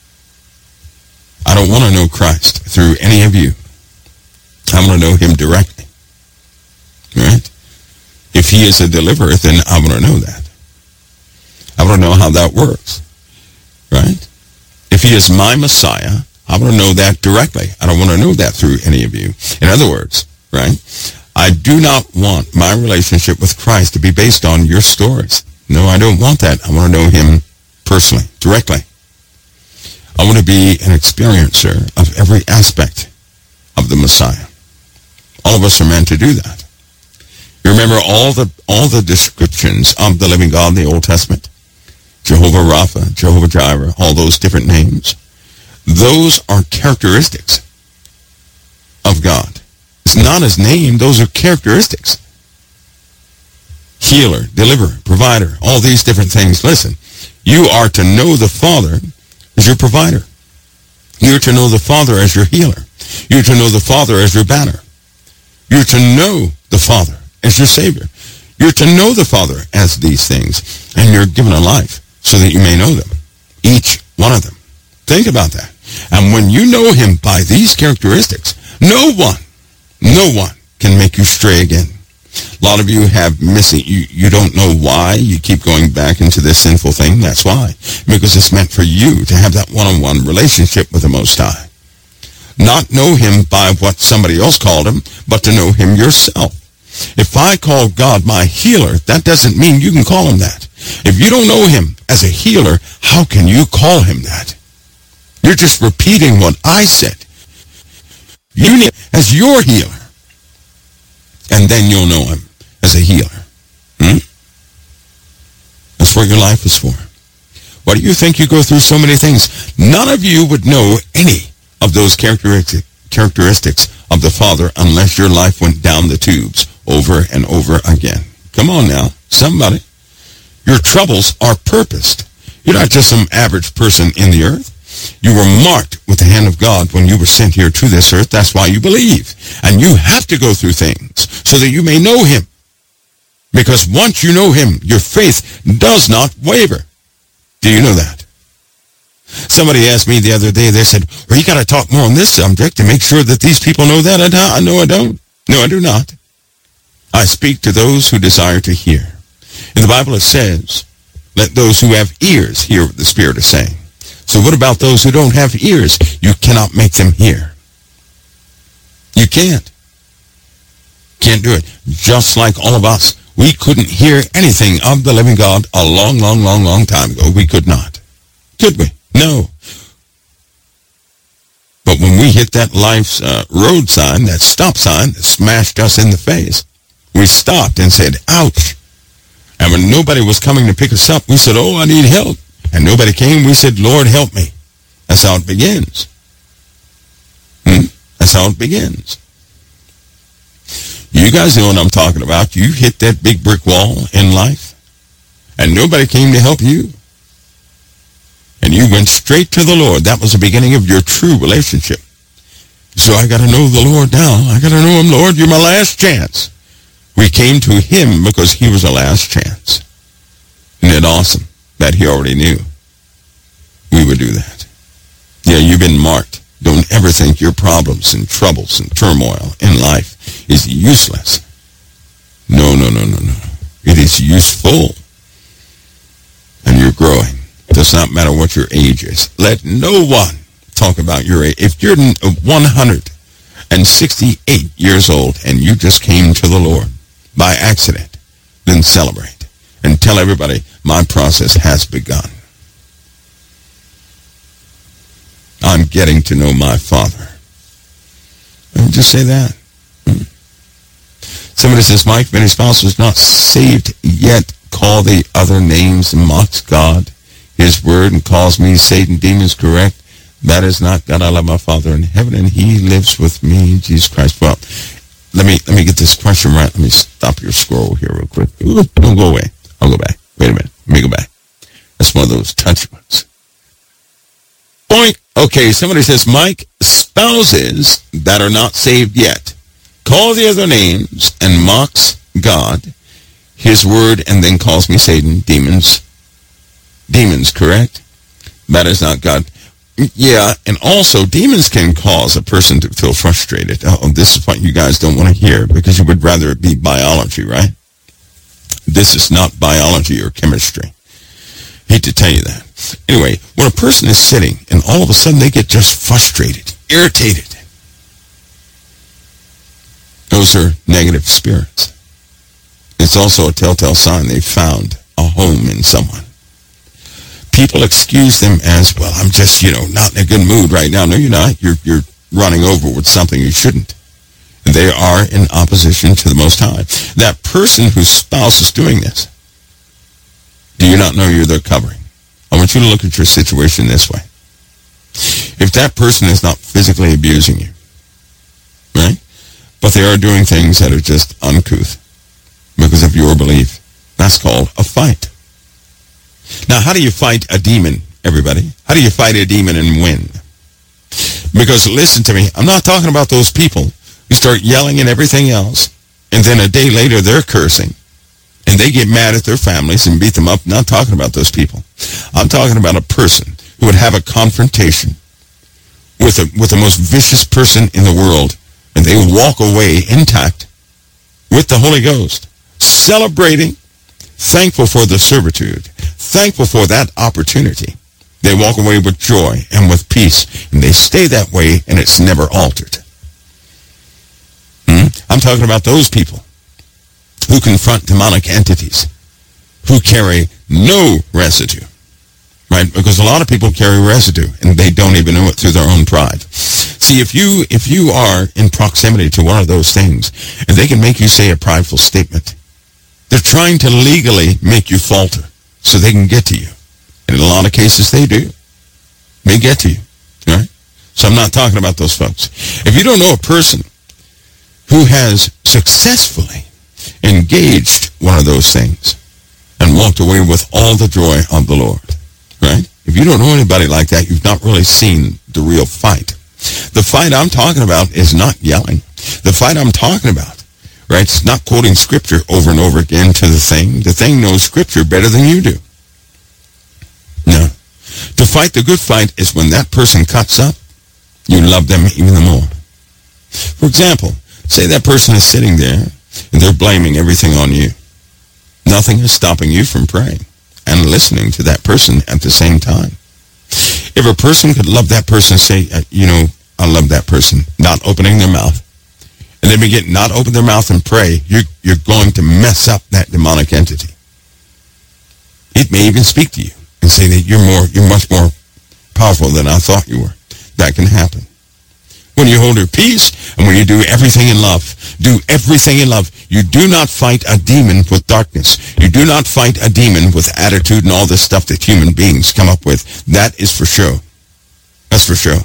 I don't want to know Christ through any of you. I want to know him directly. Right? If he is a deliverer, then I want to know that. I want to know how that works. Right? If he is my Messiah, I want to know that directly. I don't want to know that through any of you. In other words, right? I do not want my relationship with Christ to be based on your stories. No, I don't want that. I want to know him personally, directly. I want to be an experiencer of every aspect of the Messiah. All of us are meant to do that. You remember all the all the descriptions of the living God in the Old Testament? Jehovah Rapha, Jehovah Jireh, all those different names. Those are characteristics of God. It's not his name, those are characteristics. Healer, deliverer, provider, all these different things. Listen, you are to know the Father as your provider. You're to know the Father as your healer. You're to know the Father as your banner. You're to know the Father as your Savior. You're to know the Father as these things. And you're given a life so that you may know them. Each one of them. Think about that. And when you know him by these characteristics, no one, no one can make you stray again. A lot of you have missing, you, you don't know why you keep going back into this sinful thing. That's why. Because it's meant for you to have that one-on-one relationship with the Most High. Not know him by what somebody else called him, but to know him yourself. If I call God my healer, that doesn't mean you can call him that. If you don't know him as a healer, how can you call him that? You're just repeating what I said. You need him as your healer. And then you'll know him as a healer. Hmm? That's what your life is for. Why do you think you go through so many things? None of you would know any of those characteristic, characteristics of the Father unless your life went down the tubes over and over again. Come on now, somebody. Your troubles are purposed. You're not just some average person in the earth. You were marked with the hand of God when you were sent here to this earth. That's why you believe. And you have to go through things so that you may know him. Because once you know him, your faith does not waver. Do you know that? Somebody asked me the other day, they said, well, you got to talk more on this subject to make sure that these people know that. I know I don't. No, I do not. I speak to those who desire to hear. In the Bible it says, let those who have ears hear what the Spirit is saying. So what about those who don't have ears? You cannot make them hear. You can't. Can't do it. Just like all of us. We couldn't hear anything of the living God a long, long, long, long time ago. We could not. Could we? No. But when we hit that life's uh, road sign, that stop sign that smashed us in the face, we stopped and said, ouch. And when nobody was coming to pick us up, we said, oh, I need help. And nobody came, we said, Lord, help me. That's how it begins. Hmm? That's how it begins. You guys know what I'm talking about. You hit that big brick wall in life, and nobody came to help you. And you went straight to the Lord. That was the beginning of your true relationship. So I got to know the Lord now. I got to know him, Lord. You're my last chance. We came to him because he was a last chance. Isn't it awesome that he already knew we would do that? Yeah, you've been marked. Don't ever think your problems and troubles and turmoil in life is useless. No, no, no, no, no. It is useful. And you're growing. It does not matter what your age is. Let no one talk about your age. If you're one hundred sixty-eight years old and you just came to the Lord by accident, then celebrate and tell everybody, my process has begun. I'm getting to know my Father. And just say that. Hmm. Somebody says, Mike, many spouses not saved yet call the other names and mocks God, his word, and calls me Satan, demons, correct? That is not God. I love my Father in heaven, and he lives with me, Jesus Christ. Well, let me let me get this question right. Let me stop your scroll here real quick. Ooh, don't go away. I'll go back. Wait a minute. Let me go back. That's one of those touchy ones. Point. Okay, somebody says, Mike, spouses that are not saved yet call the other names and mocks God, his word, and then calls me Satan, demons. Demons, correct? That is not God. Yeah, and also demons can cause a person to feel frustrated. Oh, this is what you guys don't want to hear because you would rather it be biology, right? This is not biology or chemistry. Hate to tell you that. Anyway, when a person is sitting and all of a sudden they get just frustrated, irritated, those are negative spirits. It's also a telltale sign they found a home in someone. People excuse them as, well, I'm just, you know, not in a good mood right now. No, you're not. You're, you're running over with something you shouldn't. They are in opposition to the Most High. That person whose spouse is doing this, do you not know you're their covering? I want you to look at your situation this way. If that person is not physically abusing you, right? But they are doing things that are just uncouth because of your belief, that's called a fight. Now, how do you fight a demon, everybody? How do you fight a demon and win? Because, listen to me, I'm not talking about those people who start yelling and everything else, and then a day later they're cursing, and they get mad at their families and beat them up. I'm not talking about those people. I'm talking about a person who would have a confrontation with a, with the most vicious person in the world, and they would walk away intact with the Holy Ghost, celebrating, thankful for the servitude, thankful for that opportunity. They walk away with joy and with peace, and they stay that way, and it's never altered. Hmm? I'm talking about those people who confront demonic entities, who carry no residue, right? Because a lot of people carry residue, and they don't even know it through their own pride. See, if you if you are in proximity to one of those things, and they can make you say a prideful statement, they're trying to legally make you falter so they can get to you. And in a lot of cases, they do. They get to you, right? So I'm not talking about those folks. If you don't know a person who has successfully engaged one of those things and walked away with all the joy of the Lord, right? If you don't know anybody like that, you've not really seen the real fight. The fight I'm talking about is not yelling. The fight I'm talking about, right, it's not quoting Scripture over and over again to the thing. The thing knows Scripture better than you do. No. To fight the good fight is when that person cuts up, you love them even the more. For example, say that person is sitting there and they're blaming everything on you. Nothing is stopping you from praying and listening to that person at the same time. If a person could love that person, say, uh, you know, I love that person, not opening their mouth, and they begin not open their mouth and pray, you're, you're going to mess up that demonic entity. It may even speak to you and say that you're more, you're much more powerful than I thought you were. That can happen. When you hold your peace and when you do everything in love, do everything in love. You do not fight a demon with darkness. You do not fight a demon with attitude and all this stuff that human beings come up with. That is for show. That's for show.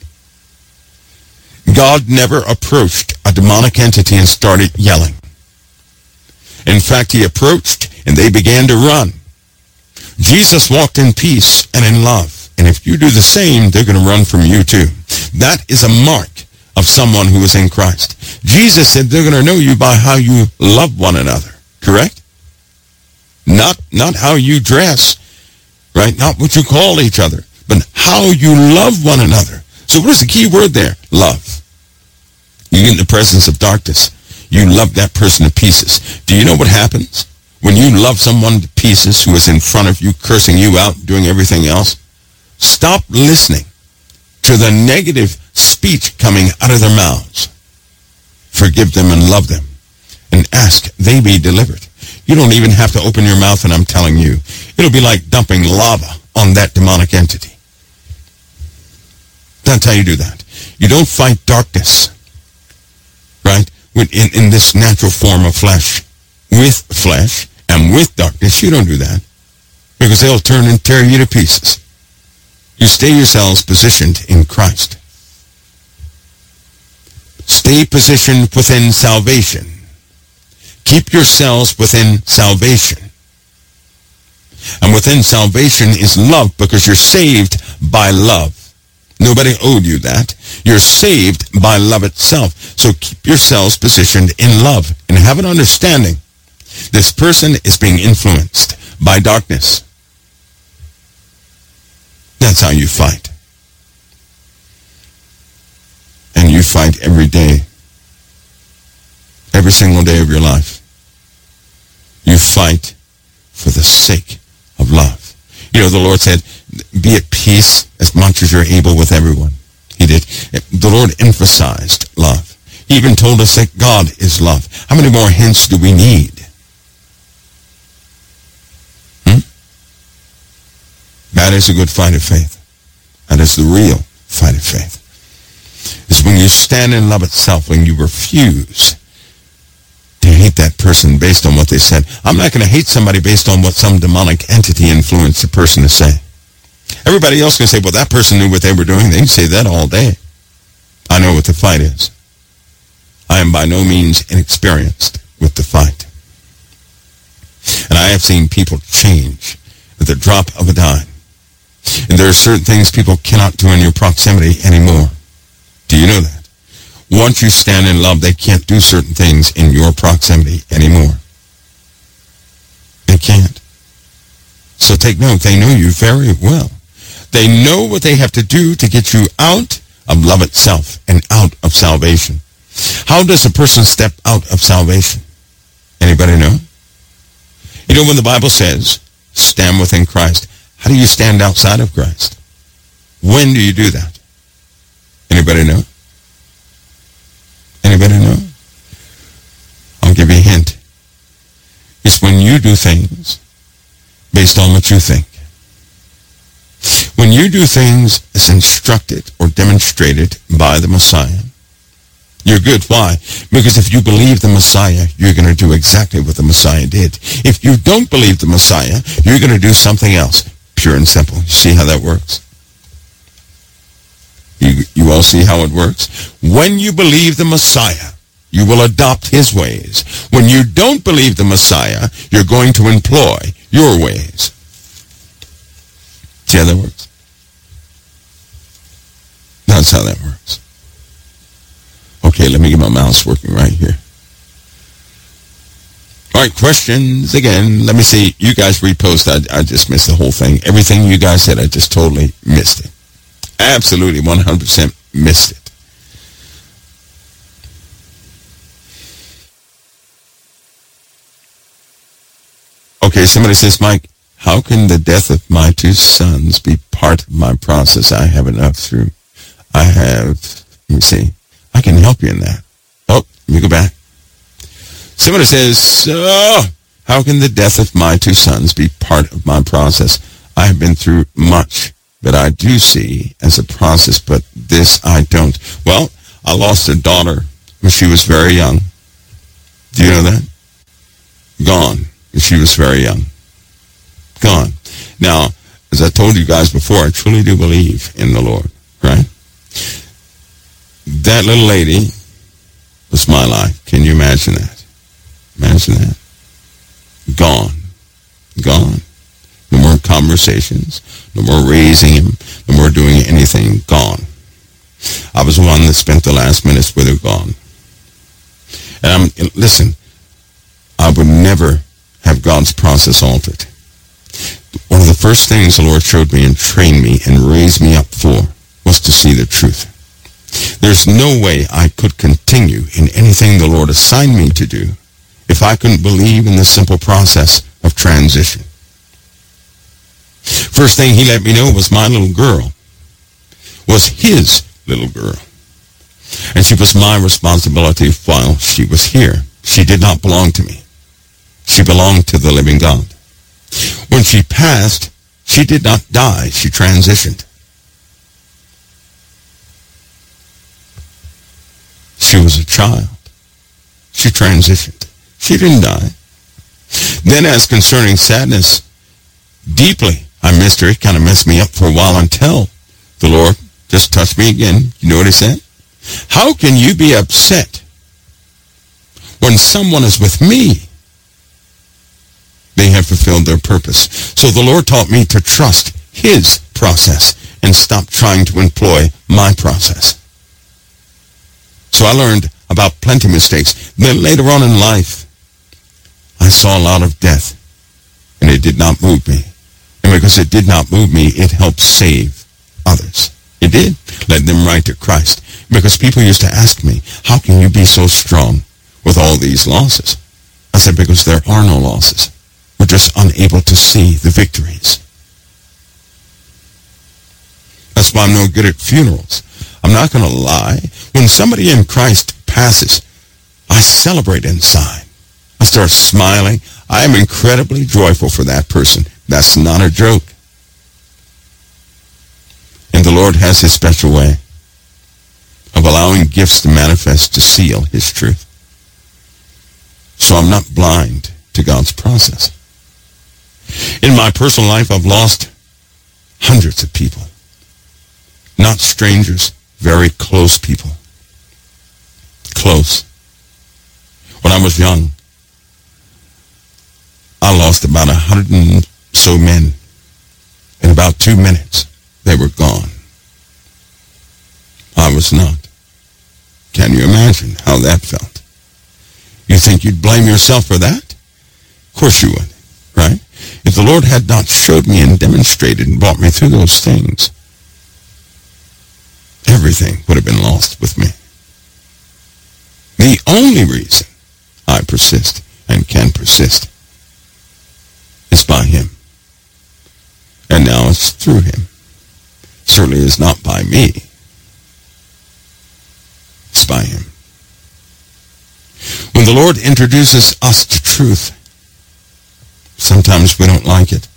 God never approached a demonic entity and started yelling. In fact, he approached and they began to run. Jesus walked in peace and in love. And if you do the same, they're going to run from you too. That is a mark of someone who is in Christ. Jesus said they're going to know you by how you love one another. Correct? Not, not how you dress, right? Not what you call each other, but how you love one another. So what is the key word there? Love. You get in the presence of darkness. You love that person to pieces. Do you know what happens when you love someone to pieces who is in front of you, cursing you out, doing everything else? Stop listening to the negative speech coming out of their mouths. Forgive them and love them and ask they be delivered. You don't even have to open your mouth, and I'm telling you, it'll be like dumping lava on that demonic entity. That's how you do that. You don't fight darkness, right, in, in this natural form of flesh, with flesh and with darkness. You don't do that because they'll turn and tear you to pieces. You stay yourselves positioned in Christ. Stay positioned within salvation. Keep yourselves within salvation. And within salvation is love, because you're saved by love. Nobody owed you that. You're saved by love itself. So keep yourselves positioned in love and have an understanding. This person is being influenced by darkness. That's how you fight. And you fight every day. Every single day of your life. You fight for the sake of love. You know, the Lord said, be at peace as much as you're able with everyone. He did. The Lord emphasized love. He even told us that God is love. How many more hints do we need? Hmm? That is a good fight of faith. That is the real fight of faith. It's when you stand in love itself, when you refuse to hate that person based on what they said. I'm not going to hate somebody based on what some demonic entity influenced the person to say. Everybody else can say, well, that person knew what they were doing. They can say that all day. I know what the fight is. I am by no means inexperienced with the fight. And I have seen people change at the drop of a dime. And there are certain things people cannot do in your proximity anymore. Do you know that? Once you stand in love, they can't do certain things in your proximity anymore. They can't. So take note, they know you very well. They know what they have to do to get you out of love itself and out of salvation. How does a person step out of salvation? Anybody know? You know, when the Bible says, stand within Christ, how do you stand outside of Christ? When do you do that? Anybody know? Anybody know? I'll give you a hint. It's when you do things based on what you think. When you do things as instructed or demonstrated by the Messiah, you're good. Why? Because if you believe the Messiah, you're going to do exactly what the Messiah did. If you don't believe the Messiah, you're going to do something else. Pure and simple. You see how that works? You, you all see how it works? When you believe the Messiah, you will adopt his ways. When you don't believe the Messiah, you're going to employ your ways. See how that works? That's how that works. Okay, let me get my mouse working right here. All right, questions again. Let me see. You guys repost. I, I just missed the whole thing. Everything you guys said, I just totally missed it. Absolutely, one hundred percent missed it. Okay, somebody says, Mike, how can the death of my two sons be part of my process I have enough through? I have, let me see, I can help you in that. Oh, Let me go back. Somebody says, oh, how can the death of my two sons be part of my process? I have been through much, but I do see as a process, but this I don't. Well, I lost a daughter when she was very young. Do you know that? Gone when she was very young. Gone. Now, as I told you guys before, I truly do believe in the Lord, right? That little lady was my life. Can you imagine that? Imagine that. Gone. Gone. No more conversations. No more raising him. No more doing anything. Gone. I was the one that spent the last minutes with her. Gone. And I'm, listen, I would never have God's process altered. One of the first things the Lord showed me and trained me and raised me up for was to see the truth. There's no way I could continue in anything the Lord assigned me to do if I couldn't believe in the simple process of transition. First thing he let me know was my little girl was his little girl. And she was my responsibility while she was here. She did not belong to me. She belonged to the living God. When she passed, she did not die. She transitioned. She was a child. She transitioned. She didn't die. Then as concerning sadness, deeply I missed her. It kind of messed me up for a while until the Lord just touched me again. You know what he said? How can you be upset when someone is with me? They have fulfilled their purpose. So the Lord taught me to trust his process and stop trying to employ my process. So I learned about plenty of mistakes. Then later on in life, I saw a lot of death, and it did not move me. And because it did not move me, it helped save others. It did. Led them right to Christ. Because people used to ask me, how can you be so strong with all these losses? I said, because there are no losses. We're just unable to see the victories. That's why I'm no good at funerals. I'm not going to lie. When somebody in Christ passes, I celebrate inside. I start smiling. I am incredibly joyful for that person. That's not a joke. And the Lord has his special way of allowing gifts to manifest to seal his truth. So I'm not blind to God's process. In my personal life, I've lost hundreds of people. Not strangers, very close people. Close. When I was young, I lost about a hundred and so men. In about two minutes, they were gone. I was not. Can you imagine how that felt? You think you'd blame yourself for that? Of course you would, right? If the Lord had not showed me and demonstrated and brought me through those things, everything would have been lost with me. The only reason I persist and can persist is by him. And now it's through him. Certainly is not by me. It's by him. When the Lord introduces us to truth, sometimes we don't like it.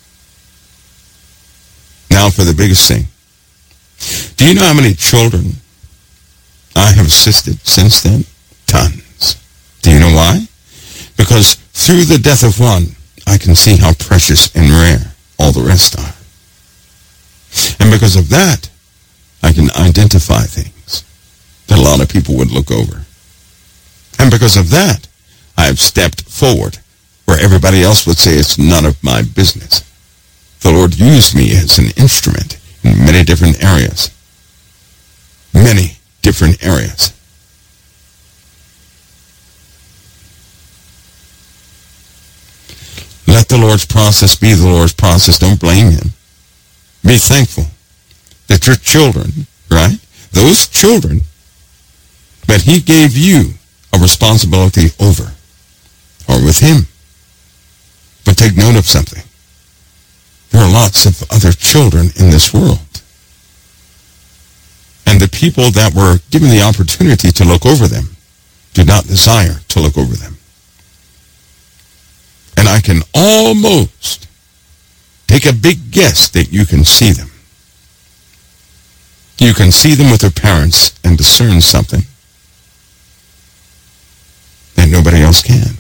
Now for the biggest thing. Do you know how many children I have assisted since then? Tons. Do you know why? Because through the death of one, I can see how precious and rare all the rest are. And because of that, I can identify things that a lot of people would look over. And because of that, I have stepped forward where everybody else would say it's none of my business. The Lord used me as an instrument in many different areas. Many different areas. Let the Lord's process be the Lord's process. Don't blame him. Be thankful that your children, right? Those children that he gave you a responsibility over are with him. But take note of something. There are lots of other children in this world. And the people that were given the opportunity to look over them do not desire to look over them. And I can almost take a big guess that you can see them. You can see them with their parents and discern something that nobody else can.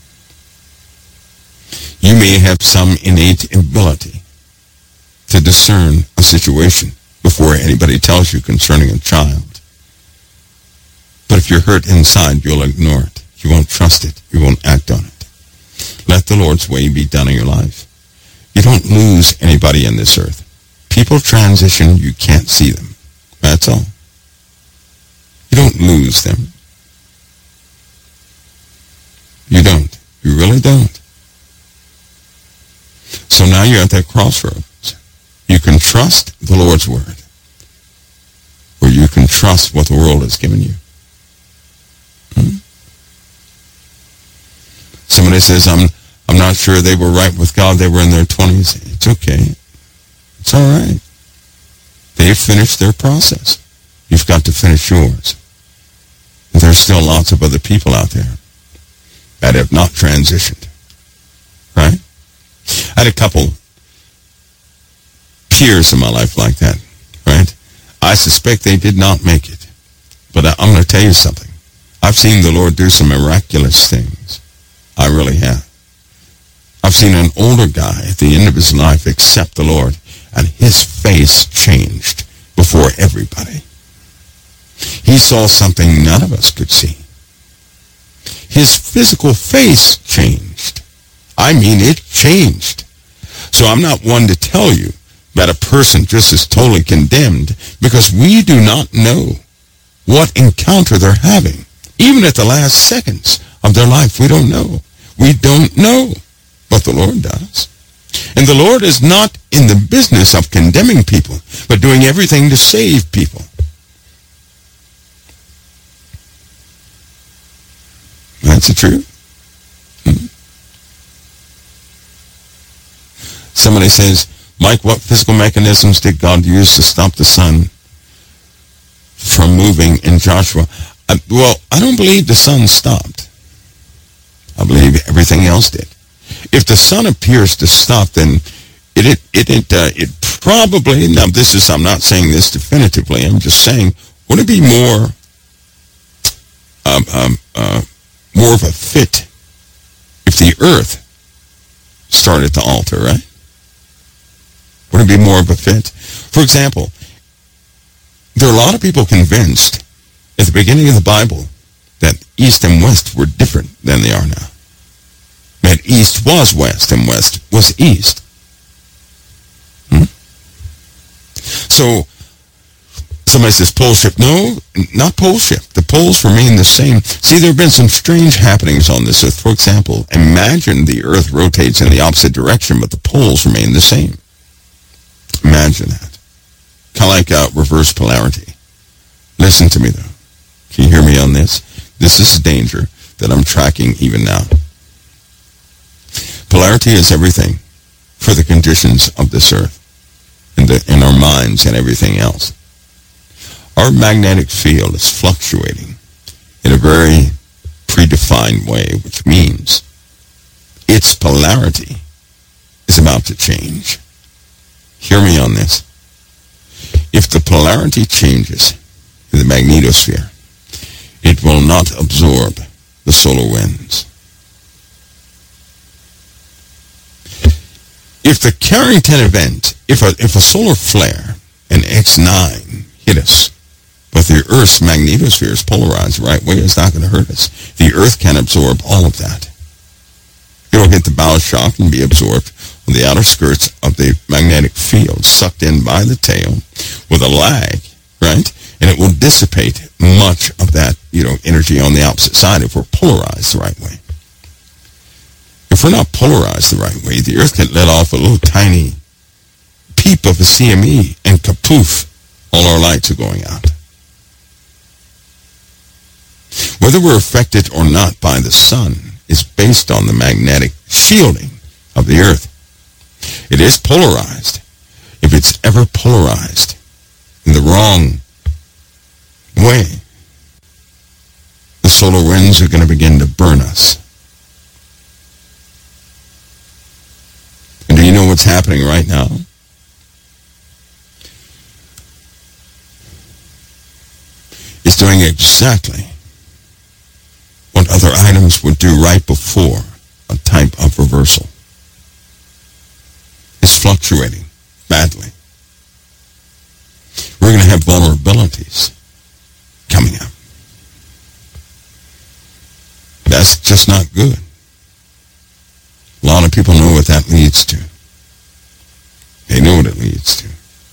You may have some innate ability to discern a situation before anybody tells you concerning a child. But if you're hurt inside, you'll ignore it. You won't trust it. You won't act on it. Let the Lord's way be done in your life. You don't lose anybody in this earth. People transition, you can't see them. That's all. You don't lose them. You don't. You really don't. So now you're at that crossroads. You can trust the Lord's word, or you can trust what the world has given you. Hmm? Somebody says, I'm I'm not sure they were right with God. They were in their twenties. It's okay. It's all right. They've finished their process. You've got to finish yours. And there's still lots of other people out there that have not transitioned. Right? I had a couple peers in my life like that. Right? I suspect they did not make it. But I, I'm going to tell you something. I've seen the Lord do some miraculous things. I really have. I've seen an older guy at the end of his life accept the Lord, and his face changed before everybody. He saw something none of us could see. His physical face changed. I mean, it changed. So I'm not one to tell you that a person just is totally condemned, because we do not know what encounter they're having. Even at the last seconds of their life, we don't know. We don't know. But the Lord does. And the Lord is not in the business of condemning people, but doing everything to save people. That's the truth. Hmm. Somebody says, Mike, what physical mechanisms did God use to stop the sun from moving in Joshua? Uh, well, I don't believe the sun stopped. I believe everything else did. If the sun appears to stop, then it it it it, uh, it probably, now this is, I'm not saying this definitively, I'm just saying, would it be more um, um, uh, more of a fit if the earth started to alter, right? Would it be more of a fit? For example, there are a lot of people convinced at the beginning of the Bible that east and west were different than they are now. That east was west and west was east. Hmm? So, somebody says pole shift. No, not pole shift. The poles remain the same. See, there have been some strange happenings on this earth. For example, imagine the earth rotates in the opposite direction, but the poles remain the same. Imagine that. Kind of like uh, reverse polarity. Listen to me, though. Can you hear me on this? This is a danger that I'm tracking even now. Polarity is everything for the conditions of this earth and, the, and our minds and everything else. Our magnetic field is fluctuating in a very predefined way, which means its polarity is about to change. Hear me on this. If the polarity changes in the magnetosphere, it will not absorb the solar winds. If the Carrington event, if a, if a solar flare, an X nine, hit us, but the Earth's magnetosphere is polarized the right way, it's not going to hurt us. The Earth can absorb all of that. It'll hit the bow shock and be absorbed on the outer skirts of the magnetic field, sucked in by the tail with a lag, right? And it will dissipate much of that, you know, energy on the opposite side if we're polarized the right way. If we're not polarized the right way, the Earth can let off a little tiny peep of a C M E, and kapoof, all our lights are going out. Whether we're affected or not by the sun is based on the magnetic shielding of the Earth. It is polarized. If it's ever polarized in the wrong way, the solar solar winds are going to begin to burn us. And do you know what's happening right now? It's doing exactly what other items would do right before a type of reversal. It's fluctuating badly. We're going to have vulnerabilities coming up. That's just not good. A lot of people know what that leads to. They know what it leads to.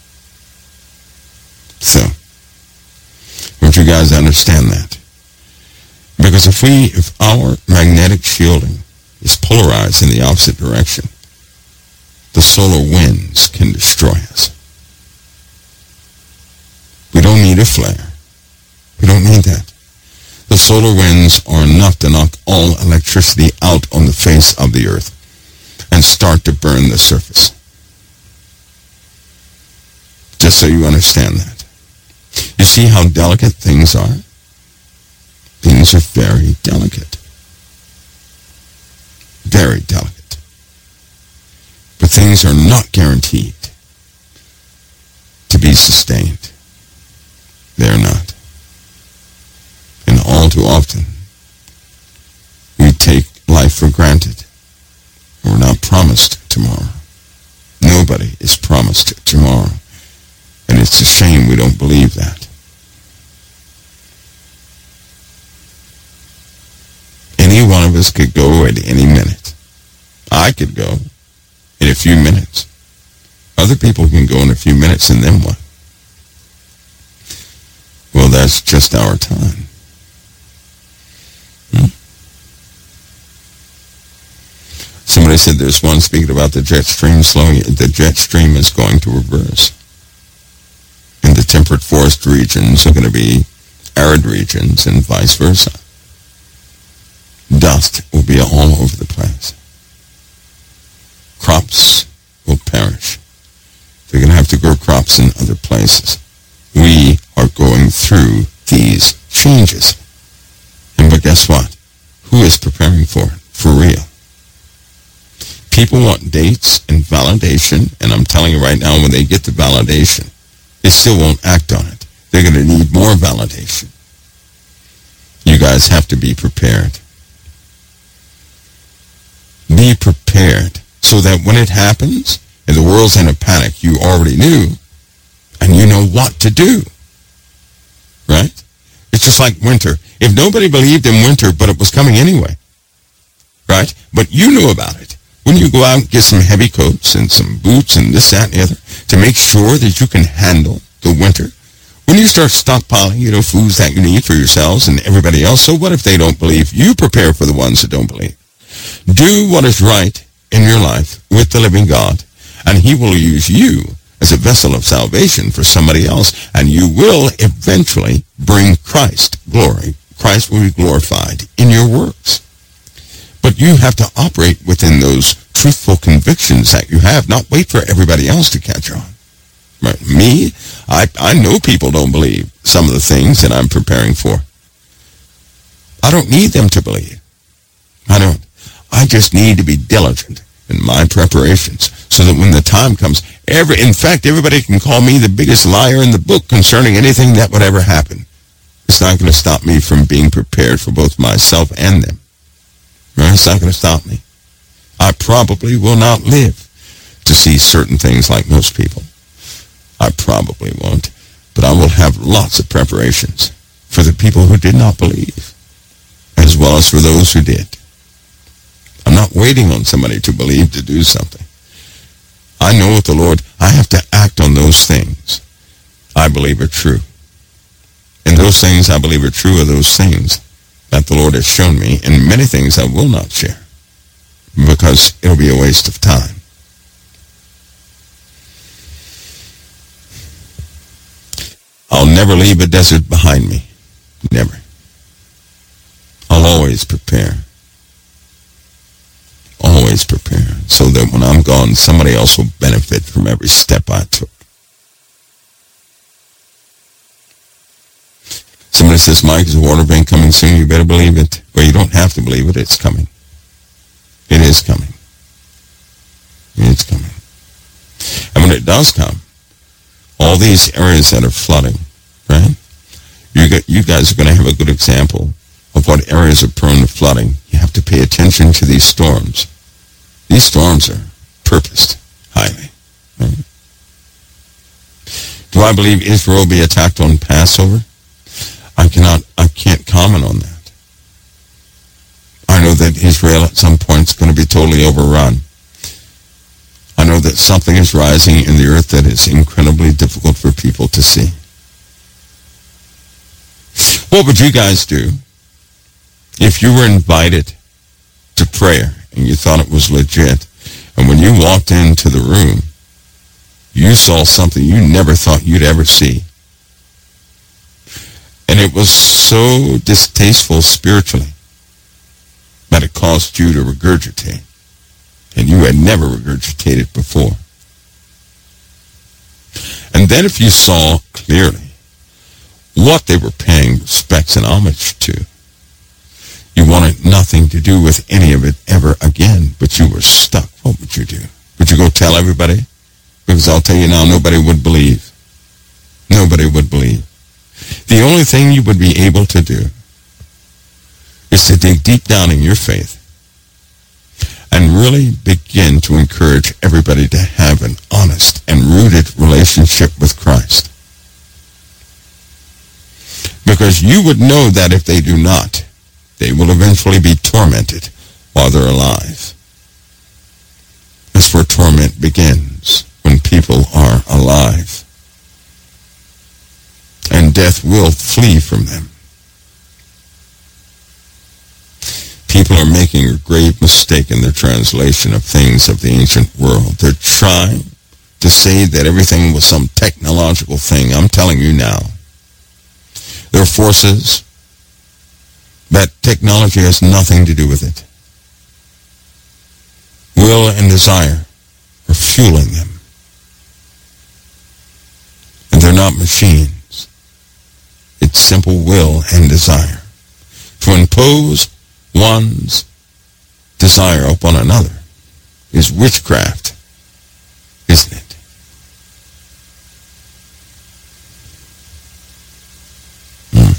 So, I want you guys to understand that. Because if we, if our magnetic shielding is polarized in the opposite direction, the solar winds can destroy us. We don't need a flare. We don't need that. The solar winds are enough to knock all electricity out on the face of the earth and start to burn the surface. Just so you understand that. You see how delicate things are? Things are very delicate. Very delicate. But things are not guaranteed to be sustained. They're not. And all too often, we take life for granted. We're not promised tomorrow. Nobody is promised tomorrow. And it's a shame we don't believe that. Any one of us could go at any minute. I could go in a few minutes. Other people can go in a few minutes, and then what? Well, that's just our time. Hmm? Somebody said there's one speaking about the jet stream slowing. The jet stream is going to reverse. And the temperate forest regions are going to be arid regions and vice versa. Dust will be all over the place. Crops will perish. They're going to have to grow crops in other places. We are going through these changes. And but guess what? Who is preparing for it? For real. People want dates and validation, and I'm telling you right now, when they get the validation, they still won't act on it. They're going to need more validation. You guys have to be prepared. Be prepared so that when it happens and the world's in a panic, you already knew and you know what to do. Right? It's just like winter. If nobody believed in winter, but it was coming anyway. Right? But you knew about it. When you go out and get some heavy coats and some boots and this, that, and the other to make sure that you can handle the winter, when you start stockpiling, you know, foods that you need for yourselves and everybody else, so what if they don't believe? You prepare for the ones that don't believe. Do what is right in your life with the living God, and he will use you as a vessel of salvation for somebody else, and you will eventually bring Christ glory. Christ will be glorified in your works. But you have to operate within those truthful convictions that you have, not wait for everybody else to catch on. Right? Me, I, I know people don't believe some of the things that I'm preparing for. I don't need them to believe. I don't. I just need to be diligent in my preparations so that when the time comes, every, in fact, everybody can call me the biggest liar in the book concerning anything that would ever happen. It's not going to stop me from being prepared for both myself and them. Right? It's not going to stop me. I probably will not live to see certain things like most people. I probably won't. But I will have lots of preparations for the people who did not believe, as well as for those who did. I'm not waiting on somebody to believe to do something. I know with the Lord, I have to act on those things I believe are true. And those things I believe are true are those things that the Lord has shown me, and many things I will not share because it'll be a waste of time. I'll never leave a desert behind me. Never. I'll always prepare. Always prepare so that when I'm gone, somebody else will benefit from every step I took. Somebody Somebody says, Mike, is the water bank coming soon? You better believe it. Well, you don't have to believe it. It's coming. It is coming. It's coming. And when it does come, all these areas that are flooding, right? You got, you guys are going to have a good example of what areas are prone to flooding. You have to pay attention to these storms. These storms are purposed highly. Right? Do I believe Israel will be attacked on Passover? I cannot, I can't comment on that. I know that Israel at some point is going to be totally overrun. I know that something is rising in the earth that is incredibly difficult for people to see. What would you guys do if you were invited to prayer and you thought it was legit, and when you walked into the room, you saw something you never thought you'd ever see? And it was so distasteful spiritually that it caused you to regurgitate. And you had never regurgitated before. And then if you saw clearly what they were paying respects and homage to, you wanted nothing to do with any of it ever again, but you were stuck. What would you do? Would you go tell everybody? Because I'll tell you now, nobody would believe. Nobody would believe. The only thing you would be able to do is to dig deep down in your faith and really begin to encourage everybody to have an honest and rooted relationship with Christ. Because you would know that if they do not, they will eventually be tormented while they're alive. That's where torment begins, when people are alive. And death will flee from them. People are making a grave mistake in their translation of things of the ancient world. They're trying to say that everything was some technological thing. I'm telling you now, there are forces that technology has nothing to do with it. Will and desire are fueling them. And they're not machines. It's simple will and desire. To impose one's desire upon another is witchcraft, isn't it? Hmm.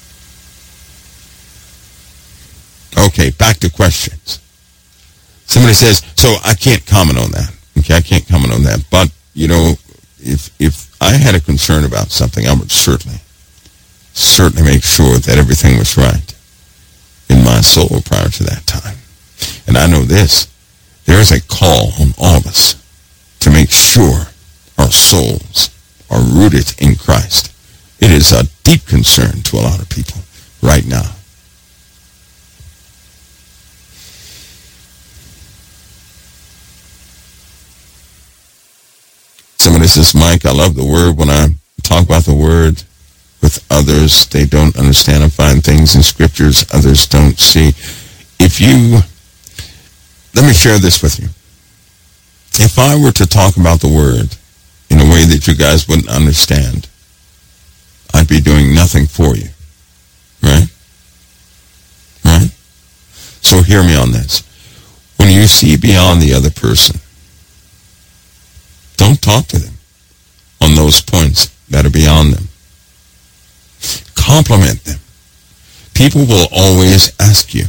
Okay, back to questions. Somebody says, so I can't comment on that. Okay, I can't comment on that. But, you know, if if I had a concern about something, I would certainly, certainly make sure that everything was right in my soul prior to that time. And I know this, there is a call on all of us to make sure our souls are rooted in Christ. It is a deep concern to a lot of people right now. Somebody says, Mike, I love the word. When I talk about the word with others, they don't understand and find things in scriptures others don't see. If you, let me share this with you. If I were to talk about the word in a way that you guys wouldn't understand, I'd be doing nothing for you. Right? Right? So hear me on this. When you see beyond the other person, don't talk to them on those points that are beyond them. Compliment them. People will always ask you.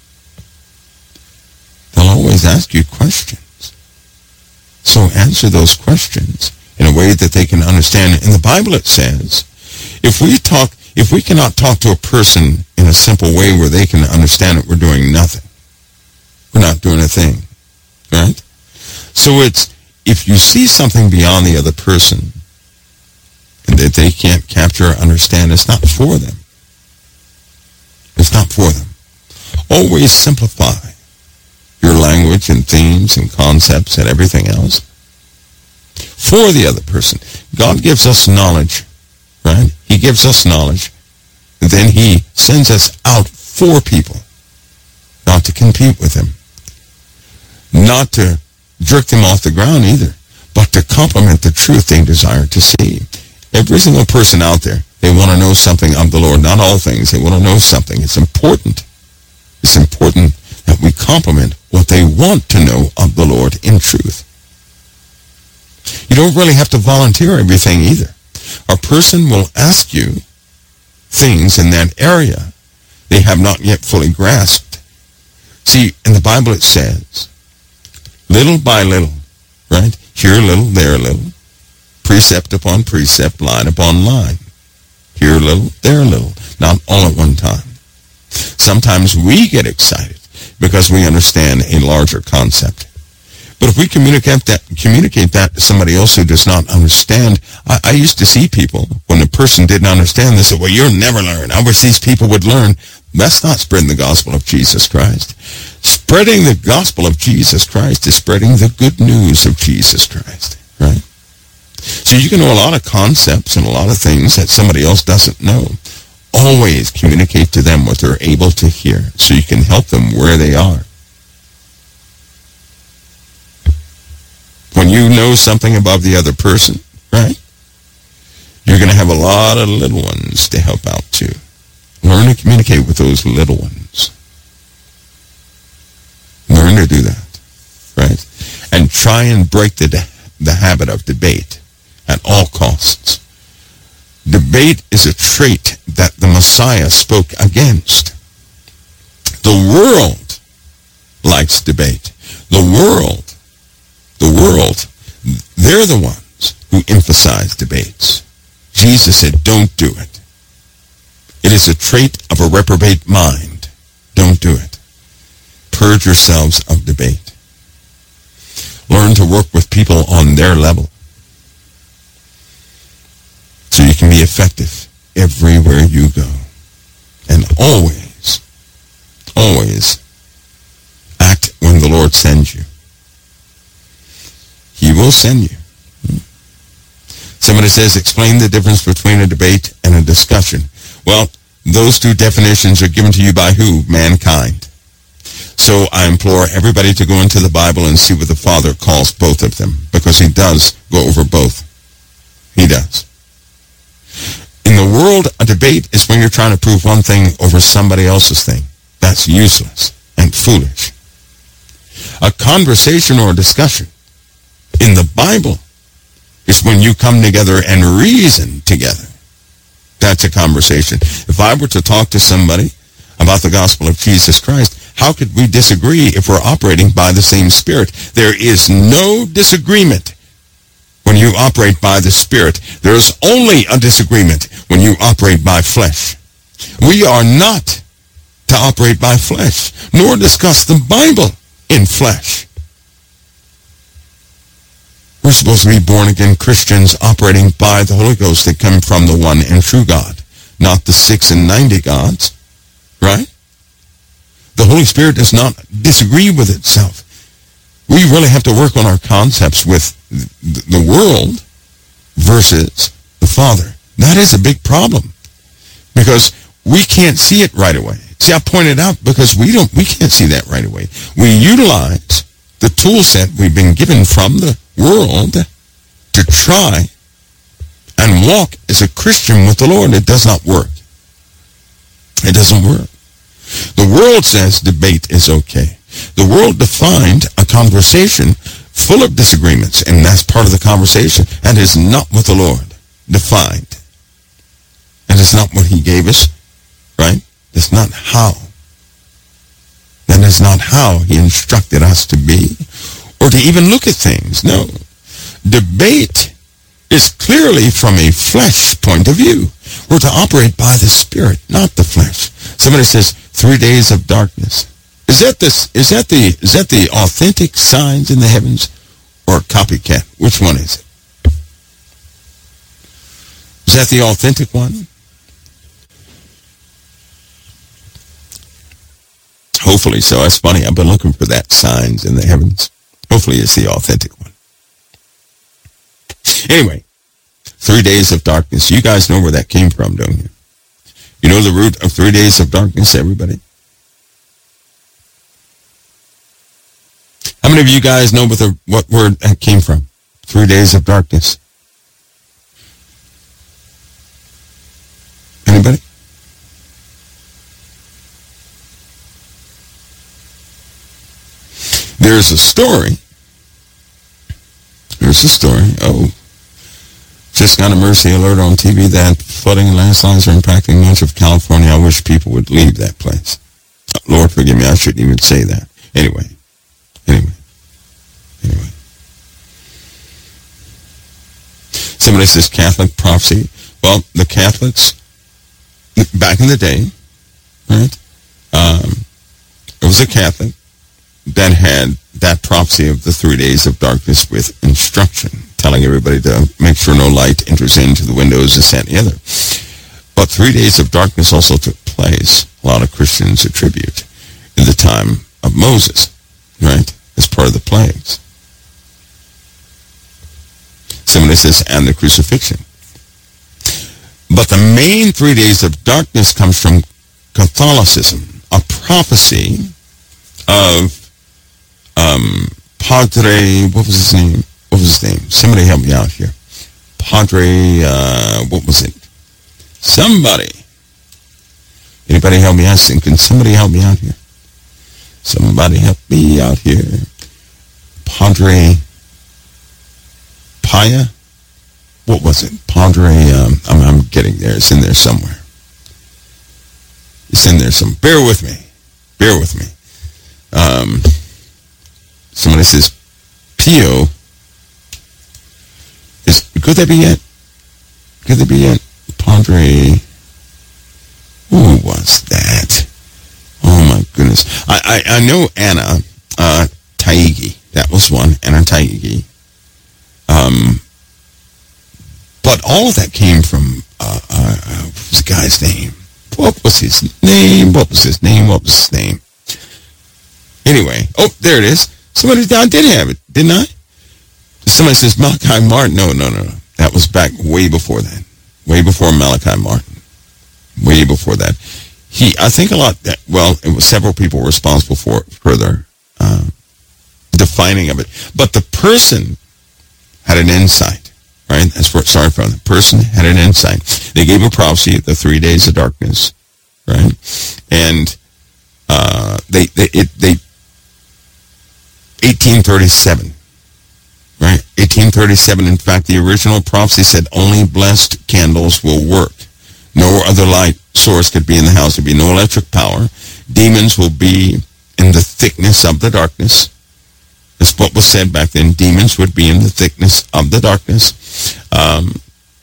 They'll always ask you questions. So answer those questions in a way that they can understand. In the Bible it says, if we talk, if we cannot talk to a person in a simple way where they can understand it, we're doing nothing. We're not doing a thing. Right? So it's, if you see something beyond the other person and that they can't capture or understand, it's not for them. It's not for them. Always simplify your language and themes and concepts and everything else for the other person. God gives us knowledge, right? He gives us knowledge. And then he sends us out for people, not to compete with them, not to jerk them off the ground either, but to complement the truth they desire to see. Every single person out there They want to know something of the Lord. Not all things. They want to know something. It's important. It's important that we complement what they want to know of the Lord in truth. You don't really have to volunteer everything either. A person will ask you things in that area they have not yet fully grasped. See, in the Bible it says, little by little, right? Here a little, there a little. Precept upon precept, line upon line. Here a little, there a little. Not all at one time. Sometimes we get excited because we understand a larger concept. But if we communicate that, communicate that to somebody else who does not understand, I, I used to see people, when a person didn't understand, they said, well, you'll never learn. I wish these people would learn. That's not spreading the gospel of Jesus Christ. Spreading the gospel of Jesus Christ is spreading the good news of Jesus Christ, right? So you can know a lot of concepts and a lot of things that somebody else doesn't know. Always communicate to them what they're able to hear so you can help them where they are. When you know something above the other person, right, you're going to have a lot of little ones to help out too. Learn to communicate with those little ones. Learn to do that, right? And try and break the, the habit of debate at all costs. Debate is a trait that the Messiah spoke against. The world likes debate. The world, the world, they're the ones who emphasize debates. Jesus said, don't do it. It is a trait of a reprobate mind. Don't do it. Purge yourselves of debate. Learn to work with people on their level so you can be effective everywhere you go. And always, always act when the Lord sends you. He will send you. Somebody says, explain the difference between a debate and a discussion. Well, those two definitions are given to you by who? Mankind. So I implore everybody to go into the Bible and see what the Father calls both of them, because he does go over both. He does. In the world, a debate is when you're trying to prove one thing over somebody else's thing. That's useless and foolish. A conversation or a discussion in the Bible is when you come together and reason together. That's a conversation. If I were to talk to somebody about the gospel of Jesus Christ, how could we disagree if we're operating by the same Spirit? There is no disagreement when you operate by the Spirit. There is only a disagreement when you operate by flesh. We are not to operate by flesh, nor discuss the Bible in flesh. We're supposed to be born-again Christians operating by the Holy Ghost that come from the one and true God, not the six and ninety gods, right? The Holy Spirit does not disagree with itself. We really have to work on our concepts with the world versus the Father. That is a big problem because we can't see it right away. See, I pointed out because we don't, we can't see that right away. We utilize the tool set we've been given from the world to try and walk as a Christian with the Lord. It does not work. It doesn't work. The world says debate is okay. The world defined a conversation full of disagreements, and that's part of the conversation. That is not what the Lord defined. And it's not what he gave us, right? That's not how. That is not how he instructed us to be or to even look at things. No. Debate is clearly from a flesh point of view. We're to operate by the Spirit, not the flesh. Somebody says, three days of darkness. Is that this? Is that the? Is that the authentic signs in the heavens, or copycat? Which one is it? Is that the authentic one? Hopefully so. That's funny. I've been looking for that signs in the heavens. Hopefully it's the authentic one. Anyway, three days of darkness. You guys know where that came from, don't you? You know the root of three days of darkness, everybody? How many of you guys know what, the, what word that came from? Three days of darkness. Anybody? There's a story. There's a story. Oh, just got a mercy alert on T V that flooding and landslides are impacting much of California. I wish people would leave that place. Lord, forgive me. I shouldn't even say that. Anyway. Anyway. Anyway. Somebody says Catholic prophecy. Well, the Catholics, back in the day, right, um, it was a Catholic that had that prophecy of the three days of darkness with instruction, telling everybody to make sure no light enters into the windows, this, that, and the other. But three days of darkness also took place, a lot of Christians attribute, in the time of Moses, right, as part of the plagues. Somebody says, and the crucifixion. But the main three days of darkness comes from Catholicism, a prophecy of um, Padre, what was his name? What was his name? Somebody help me out here. Padre, uh, what was it? Somebody. Anybody help me out? Can somebody help me out here? Somebody help me out here. Padre Pia? What was it? Padre, um, I'm, I'm getting there. It's in there somewhere. It's in there some. Bear with me. Bear with me. Um, somebody says, Pio. Is, could that be it? Could that be it? Padre. Who was that? Oh my goodness. I, I, I know Anna uh, Taigi. That was one. Anna Taigi. Um, but all of that came from, uh, uh, uh, what was the guy's name? What was his name? What was his name? What was his name? Anyway, oh, there it is. Somebody down did have it, didn't I? Somebody says Malachi Martin. No, no, no. That was back way before that. Way before Malachi Martin. Way before that. He, I think a lot, that, well, it was several people responsible for further uh, defining of it. But the person had an insight, right? That's where, sorry for the person had an insight. They gave a prophecy of the three days of darkness, right? And uh, they, they, it, they, eighteen thirty-seven, right? eighteen thirty-seven, in fact, the original prophecy said only blessed candles will work. No other light source could be in the house. There'd be no electric power. Demons will be in the thickness of the darkness. That's what was said back then. Demons would be in the thickness of the darkness. Um,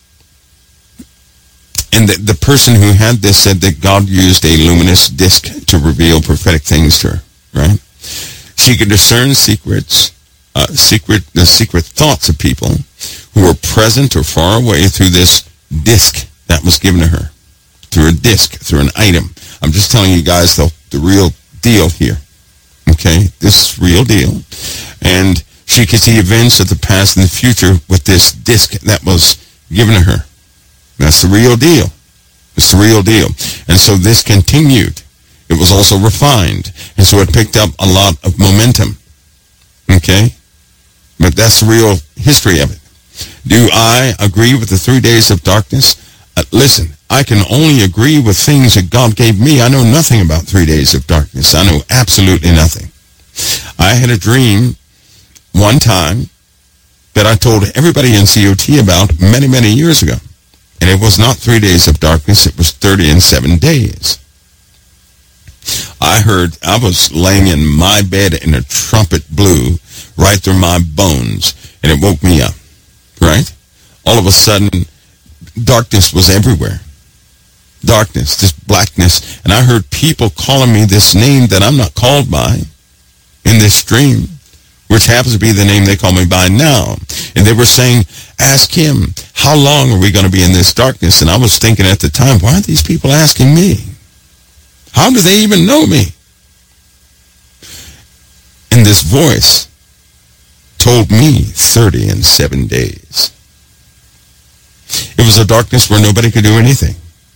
and the, the person who had this said that God used a luminous disc to reveal prophetic things to her, right? She could discern secrets, uh, secret, the secret thoughts of people who were present or far away through this disc that was given to her, through a disc, through an item. I'm just telling you guys the, the real deal here. Okay, this is real deal. And she could see events of the past and the future with this disc that was given to her. That's the real deal. It's the real deal. And so this continued. It was also refined. And so it picked up a lot of momentum. Okay? But that's the real history of it. Do I agree with the three days of darkness? Uh, listen, I can only agree with things that God gave me. I know nothing about three days of darkness. I know absolutely nothing. I had a dream one time that I told everybody in C O T about many, many years ago. And it was not three days of darkness. It was thirty and seven days. I heard, I was laying in my bed and a trumpet blew right through my bones. And it woke me up, right? All of a sudden, darkness was everywhere. Darkness, this blackness. And I heard people calling me this name that I'm not called by in this dream, which happens to be the name they call me by now. And they were saying, ask him, how long are we going to be in this darkness? And I was thinking at the time, why are these people asking me? How do they even know me? And this voice told me thirty and seven days. It was a darkness where nobody could do anything.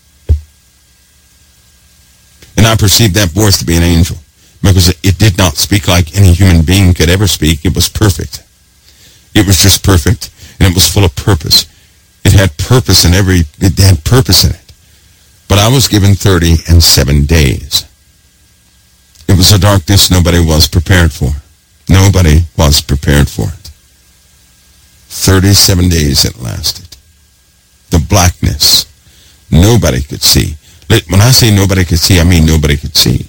And I perceived that voice to be an angel, because it did not speak like any human being could ever speak. It was perfect. It was just perfect, and it was full of purpose. It had purpose in every, it had purpose in it. I was given thirty and seven days. It was a darkness nobody was prepared for. Nobody was prepared for it. thirty-seven days it lasted. The blackness. Nobody could see. When I say nobody could see, I mean nobody could see.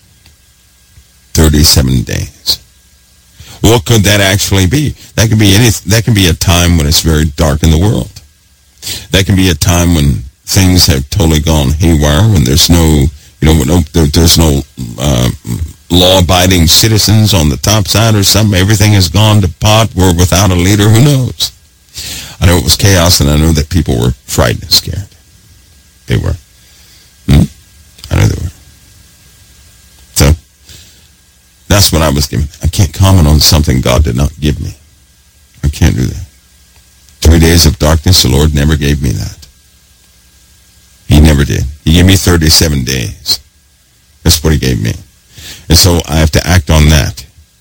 thirty-seven days. What could that actually be? That could be any. That can be a time when it's very dark in the world. That can be a time when things have totally gone haywire, when there's no, you know, no, there, there's no uh, law-abiding citizens on the top side or something. Everything has gone to pot. We're without a leader. Who knows? I know it was chaos, and I know that people were frightened and scared. They were. Hmm? I know they were. So, that's what I was given. I can't comment on something God did not give me. I can't do that. Three days of darkness, the Lord never gave me that. He never did. He gave me thirty-seven days. That's what he gave me. And so I have to act on that.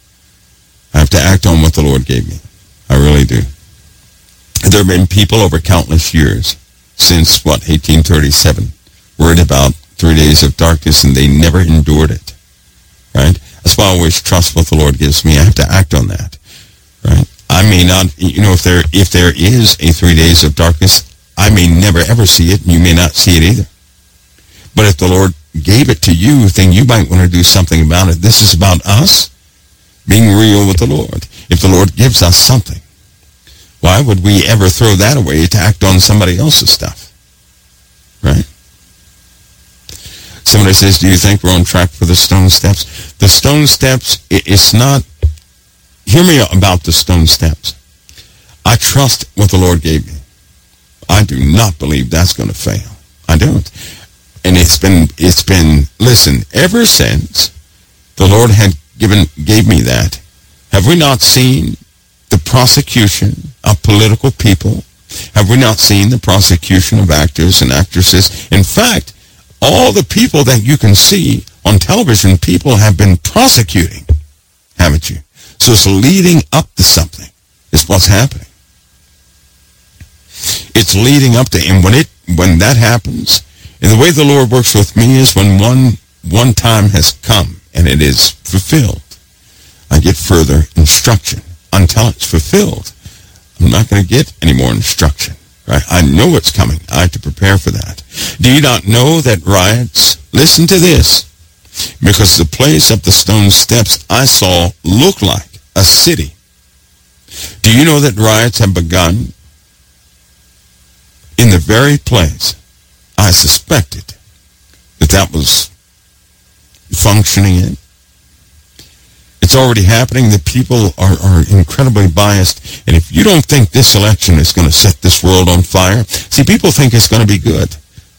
I have to act on what the Lord gave me. I really do. There have been people over countless years, since, what, eighteen thirty-seven, worried about three days of darkness, and they never endured it. Right? That's why I always trust what the Lord gives me. I have to act on that. Right? I may not, you know, if there if there is a three days of darkness, I may never ever see it, and you may not see it either. But if the Lord gave it to you, then you might want to do something about it. This is about us being real with the Lord. If the Lord gives us something, why would we ever throw that away to act on somebody else's stuff? Right? Somebody says, do you think we're on track for the stone steps? The stone steps, it's not, hear me about the stone steps. I trust what the Lord gave me. I do not believe that's going to fail. I don't. And it's been, it's been, listen, ever since the Lord had given, gave me that, have we not seen the prosecution of political people? Have we not seen the prosecution of actors and actresses? In fact, all the people that you can see on television, people have been prosecuting, haven't you? So it's leading up to something is what's happening. It's leading up to, and when it, when that happens, and the way the Lord works with me is when one, one time has come and it is fulfilled, I get further instruction until it's fulfilled. I'm not going to get any more instruction, right? I know it's coming. I have to prepare for that. Do you not know that riots, listen to this, because the place of the stone steps I saw looked like a city. Do you know that riots have begun in the very place I suspected that that was functioning in? It's already happening. The people are, are incredibly biased. And if you don't think this election is going to set this world on fire, see, people think it's going to be good.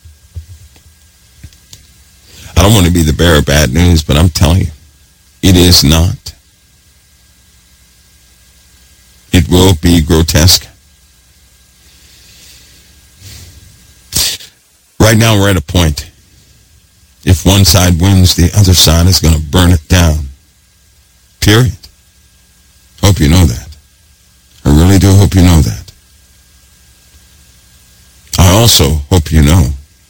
I don't want to be the bearer of bad news, but I'm telling you, it is not. It will be grotesque. Right now we're at a point. If one side wins, the other side is going to burn it down. Period. Hope you know that. I really do hope you know that. I also hope you know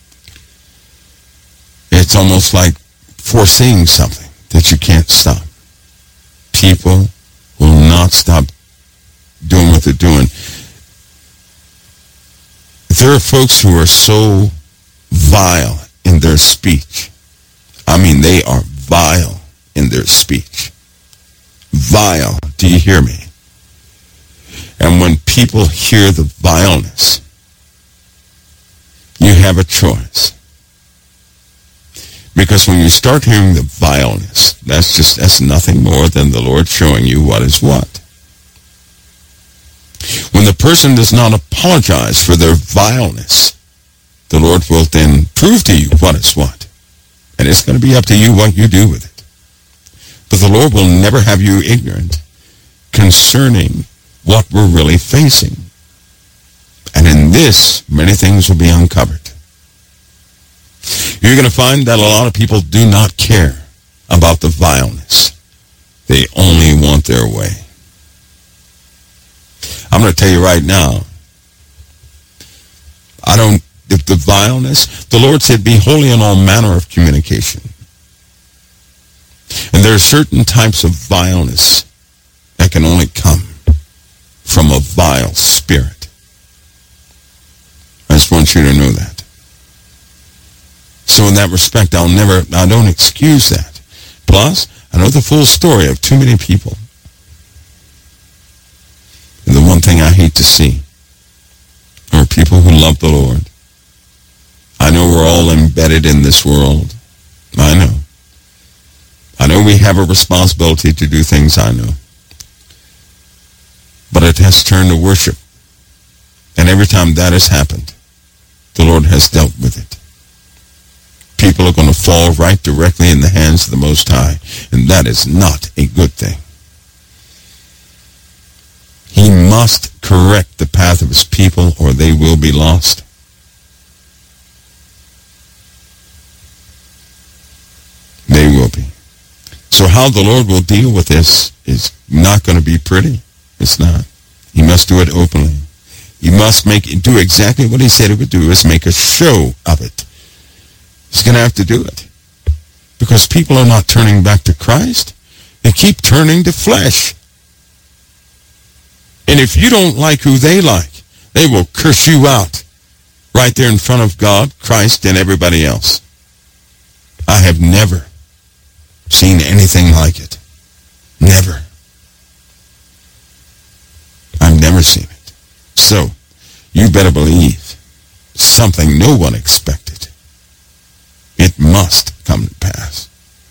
it's almost like foreseeing something that you can't stop. People will not stop doing what they're doing. There are folks who are so vile in their speech. I mean, they are vile in their speech. Vile. Do you hear me? And when people hear the vileness, you have a choice. Because when you start hearing the vileness, that's just, that's nothing more than the Lord showing you what is what. When the person does not apologize for their vileness, the Lord will then prove to you what is what. And it's going to be up to you what you do with it. But the Lord will never have you ignorant concerning what we're really facing. And in this, many things will be uncovered. You're going to find that a lot of people do not care about the vileness. They only want their way. I'm going to tell you right now, I don't the, the vileness. The Lord said, be holy in all manner of communication. And there are certain types of vileness that can only come from a vile spirit. I just want you to know that. So in that respect, I'll never, I don't excuse that. Plus, I know the full story of too many people. And the one thing I hate to see are people who love the Lord. I know we're all embedded in this world. I know. I know we have a responsibility to do things, I know. But it has turned to worship. And every time that has happened, the Lord has dealt with it. People are going to fall right directly in the hands of the Most High. And that is not a good thing. He must correct the path of his people or they will be lost. They will be. So how the Lord will deal with this is not going to be pretty. It's not. He must do it openly. He must make it, do exactly what he said he would do, is make a show of it. He's going to have to do it. Because people are not turning back to Christ. They keep turning to flesh. And if you don't like who they like, they will curse you out right there in front of God, Christ, and everybody else. I have never seen anything like it. Never. I've never seen it. So, you better believe something no one expected. It must come to pass.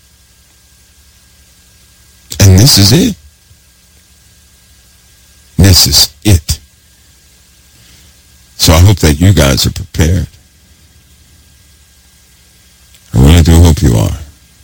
And this is it. This is it. So I hope that you guys are prepared. I really do hope you are.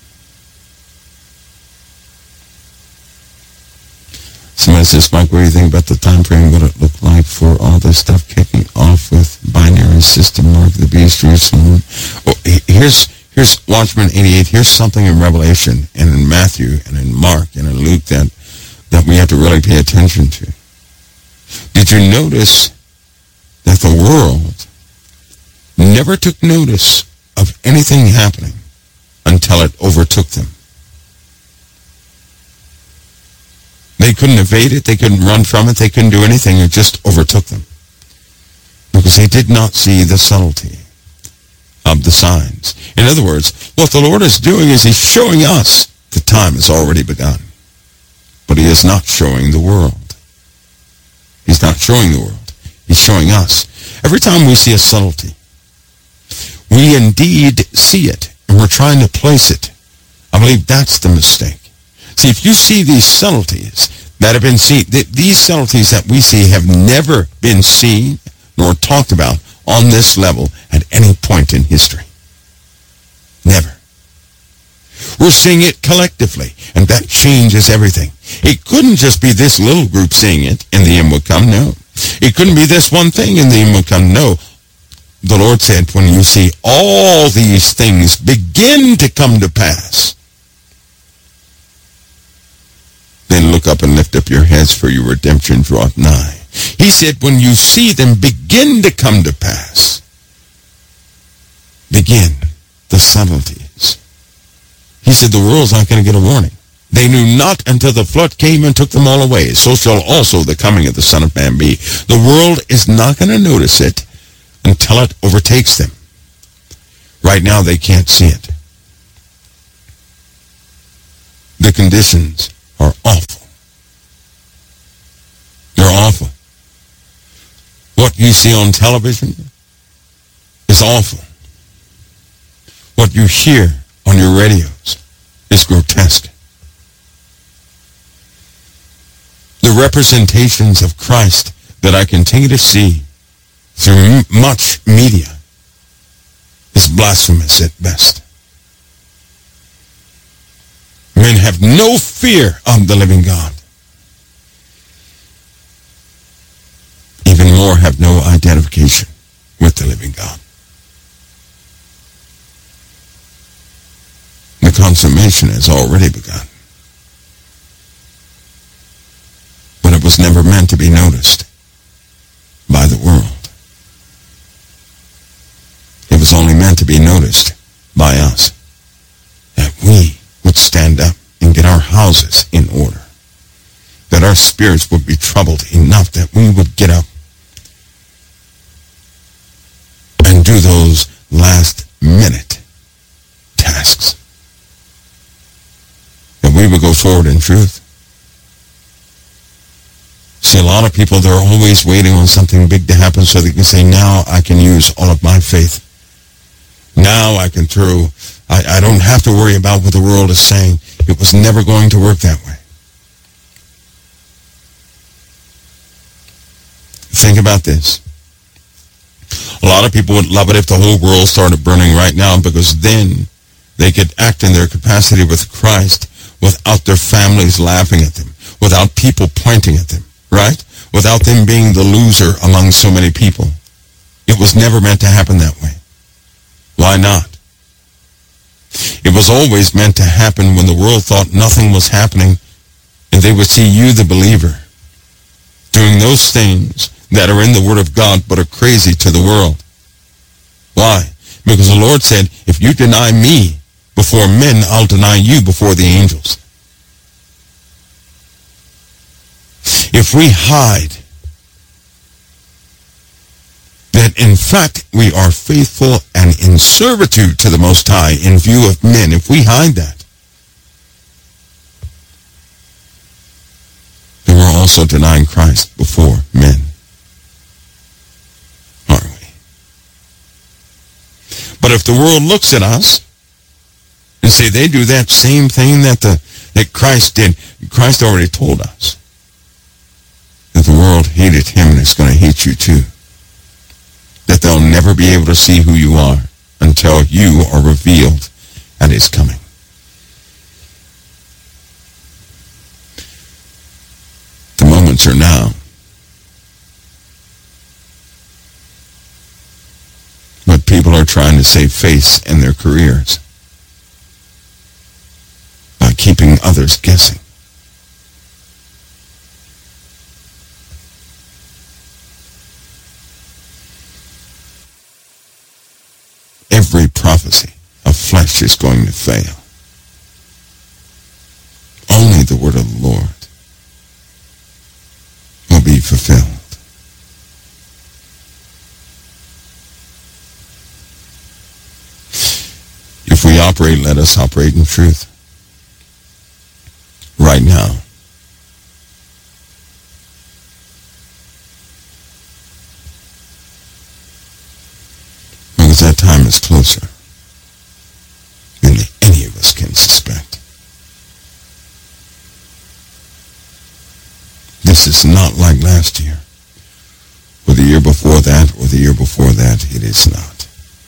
Somebody says, Mike, what do you think about the time frame? What it looked like for all this stuff kicking off with binary system, Mark of the Beast, Jerusalem? Oh, here's here's Watchman eighty-eight. Here's something in Revelation and in Matthew and in Mark and in Luke that that we have to really pay attention to. Did you notice that the world never took notice of anything happening until it overtook them? They couldn't evade it. They couldn't run from it. They couldn't do anything. It just overtook them. Because they did not see the subtlety of the signs. In other words, what the Lord is doing is he's showing us the time has already begun. But he is not showing the world. He's not showing the world. He's showing us. Every time we see a subtlety, we indeed see it, and we're trying to place it. I believe that's the mistake. See, if you see these subtleties that have been seen, th- these subtleties that we see have never been seen nor talked about on this level at any point in history. Never. We're seeing it collectively, and that changes everything. It couldn't just be this little group seeing it, and the end would come. No. It couldn't be this one thing, and the end would come. No. The Lord said, when you see all these things begin to come to pass, then look up and lift up your heads, for your redemption draweth nigh. He said, when you see them begin to come to pass, begin the subtleties. He said, the world's not going to get a warning. They knew not until the flood came and took them all away. So shall also the coming of the Son of Man be. The world is not going to notice it until it overtakes them. Right now, they can't see it. The conditions are awful. They're awful. What you see on television is awful. What you hear on your radios is grotesque. The representations of Christ that I continue to see through m- much media is blasphemous at best. Men have no fear of the living God. Even more have no identification with the living God. The consummation has already begun. But it was never meant to be noticed by the world. houses in order, that our spirits would be troubled enough that we would get up and do those last minute tasks, that we would go forward in truth. See, a lot of people, they're always waiting on something big to happen so they can say, now I can use all of my faith. Now I can throw, I, I don't have to worry about what the world is saying. It was never going to work that way. Think about this. A lot of people would love it if the whole world started burning right now, because then they could act in their capacity with Christ without their families laughing at them, without people pointing at them, right? Without them being the loser among so many people. It was never meant to happen that way. Why not? It was always meant to happen when the world thought nothing was happening, and they would see you, the believer, doing those things that are in the Word of God but are crazy to the world. Why? Because the Lord said, if you deny me before men, I'll deny you before the angels. If we hide that in fact we are faithful and in servitude to the Most High in view of men, if we hide that, then we're also denying Christ before men. Aren't we? But if the world looks at us and say they do that same thing that the that Christ did, Christ already told us that the world hated him and it's going to hate you too. That they'll never be able to see who you are until you are revealed at his coming. The moments are now. But people are trying to save face in their careers by keeping others guessing. Every prophecy of flesh is going to fail. Only the word of the Lord will be fulfilled. If we operate, let us operate in truth. Right now. Because that time is closer than any of us can suspect. This is not like last year, or the year before that, or the year before that. It is not.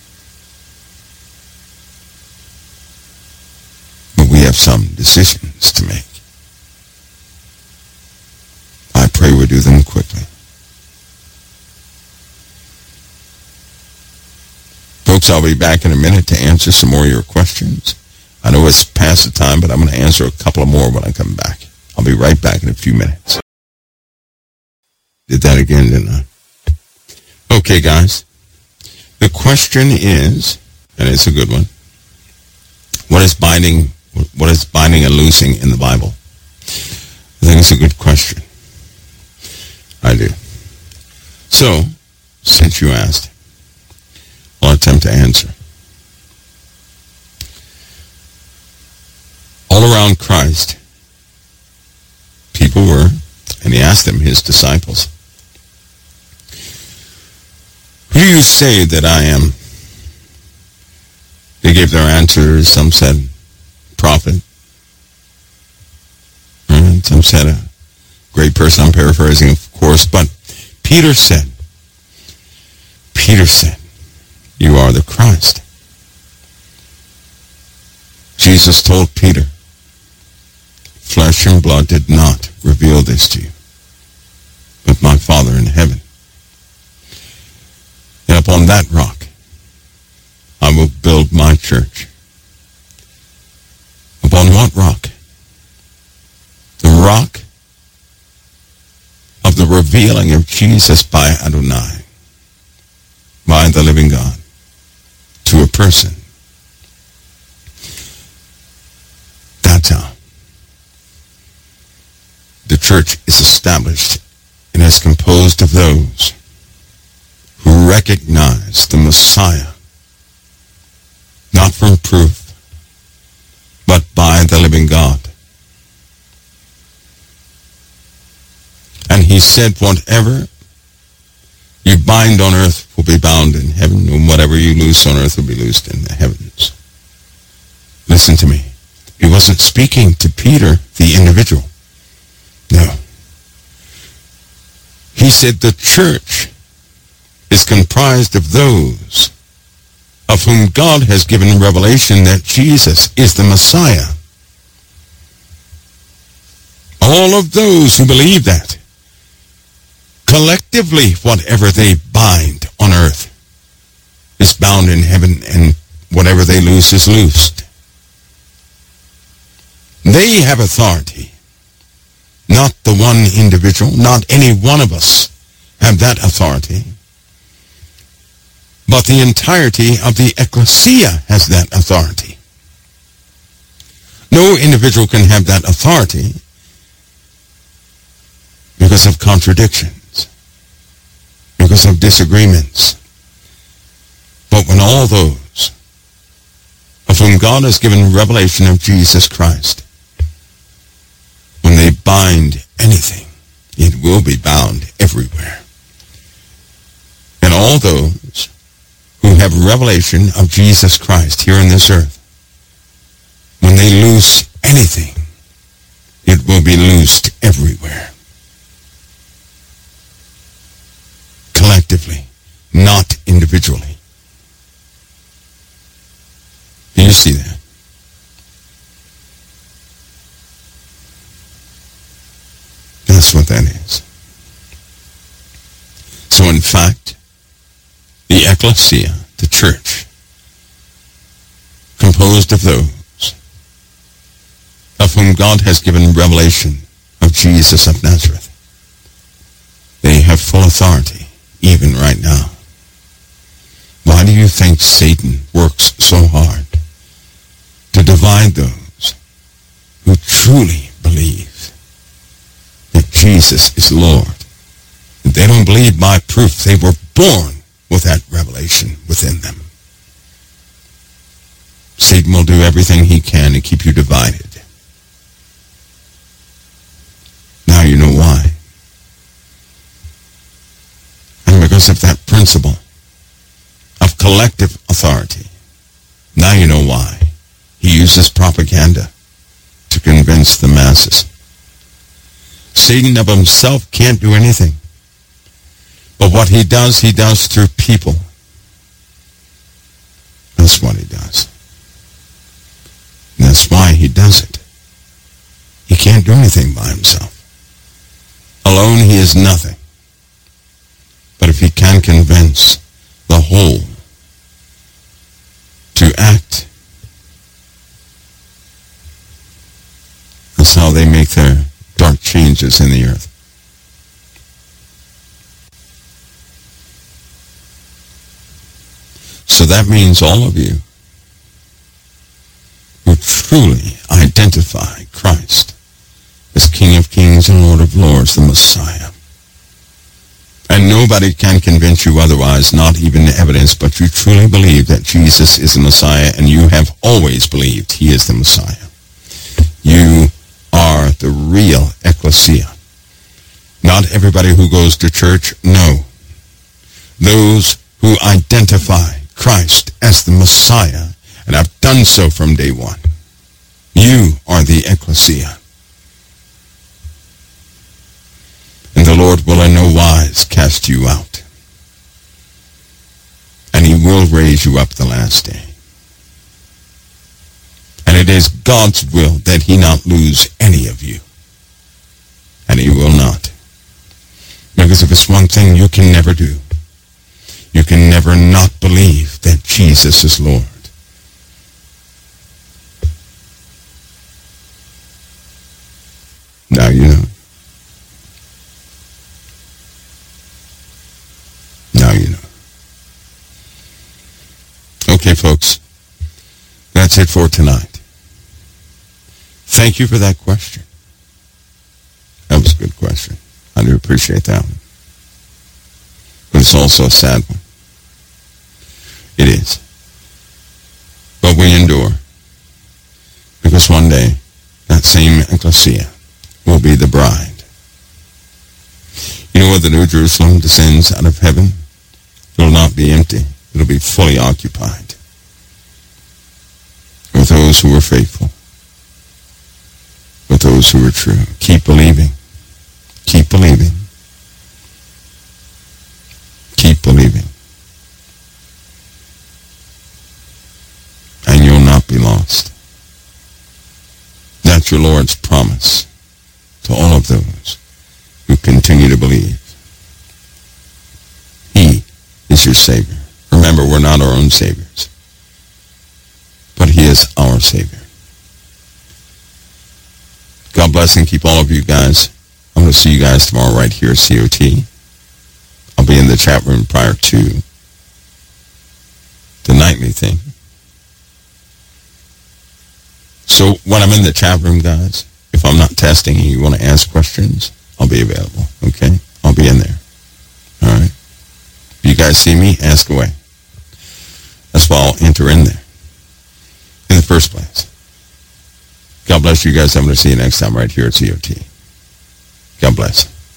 But we have some decisions to make. I pray we do them quickly. Folks, I'll be back in a minute to answer some more of your questions. I know it's past the time, but I'm going to answer a couple of more when I come back. I'll be right back in a few minutes. Did that again, didn't I? Okay, guys. The question is, and it's a good one, what is binding, what is binding and loosing in the Bible? I think it's a good question. I do. So, since you asked, I'll attempt to answer. All around Christ, people were, and he asked them, his disciples, who do you say that I am? They gave their answers. Some said prophet. And some said a great person. I'm paraphrasing, of course. But Peter said, Peter said, you are the Christ. Jesus told Peter, flesh and blood did not reveal this to you, but my Father in heaven. And upon that rock, I will build my church. Upon what rock? The rock of the revealing of Jesus by Adonai, by the living God, to a person. That's how. church is established and is composed of those who recognize the Messiah, not from proof, but by the living God. And he said, whatever you bind on earth will be bound in heaven, and whatever you loose on earth will be loosed in the heavens. Listen to me. He wasn't speaking to Peter, the individual. No. He said the church is comprised of those of whom God has given revelation that Jesus is the Messiah. All of those who believe that, collectively, whatever they bind on earth is bound in heaven, and whatever they loose is loosed. They have authority. Not the one individual, not any one of us have that authority. But the entirety of the ecclesia has that authority. No individual can have that authority because of contradictions, because of disagreements. But when all those of whom God has given revelation of Jesus Christ, when they bind anything, it will be bound everywhere. And all those who have revelation of Jesus Christ here on this earth, when they loose anything, it will be loosed everywhere. Collectively, not individually. Do you see that? That's what that is. So in fact, the ecclesia, the church, composed of those of whom God has given revelation of Jesus of Nazareth, they have full authority even right now. Why do you think Satan works so hard to divide those who truly believe that Jesus is Lord? They don't believe by proof. They were born with that revelation within them. Satan will do everything he can to keep you divided. Now you know why. And because of that principle of collective authority, now you know why he uses propaganda to convince the masses. Satan of himself can't do anything. But what he does, he does through people. That's what he does. And that's why he does it. He can't do anything by himself. Alone he is nothing. But if he can convince the whole to act, that's how they make their dark changes in the earth. So that means all of you who truly identify Christ as King of Kings and Lord of Lords, the Messiah. And nobody can convince you otherwise, not even evidence, but you truly believe that Jesus is the Messiah, and you have always believed he is the Messiah. You are the real ecclesia. Not everybody who goes to church, no. Those who identify Christ as the Messiah, and have done so from day one. You are the ecclesia. And the Lord will in no wise cast you out. And he will raise you up the last day. And it is God's will that he not lose any of you. And he will not. Because if it's one thing you can never do, you can never not believe that Jesus is Lord. Now you know. Now you know. Okay, folks. That's it for tonight. Thank you for that question. That was good. question. I do appreciate that one. But it's also a sad one. It is. But we endure. Because one day, that same ecclesia will be the bride. You know when the New Jerusalem descends out of heaven? It will not be empty. It will be fully occupied with those who are faithful, with those who are true. Keep believing. Keep believing. Keep believing. And you'll not be lost. That's your Lord's promise to all of those who continue to believe. He is your Savior. Remember, we're not our own saviors, but He is our Savior. God bless and keep all of you guys. I'm going to see you guys tomorrow right here at C O T. I'll be in the chat room prior to the nightly thing. So when I'm in the chat room, guys, if I'm not testing and you want to ask questions, I'll be available, okay? I'll be in there, all right? If you guys see me, ask away. That's why I'll enter in there in the first place. God bless you guys. I'm going to see you next time right here at C O T. God bless.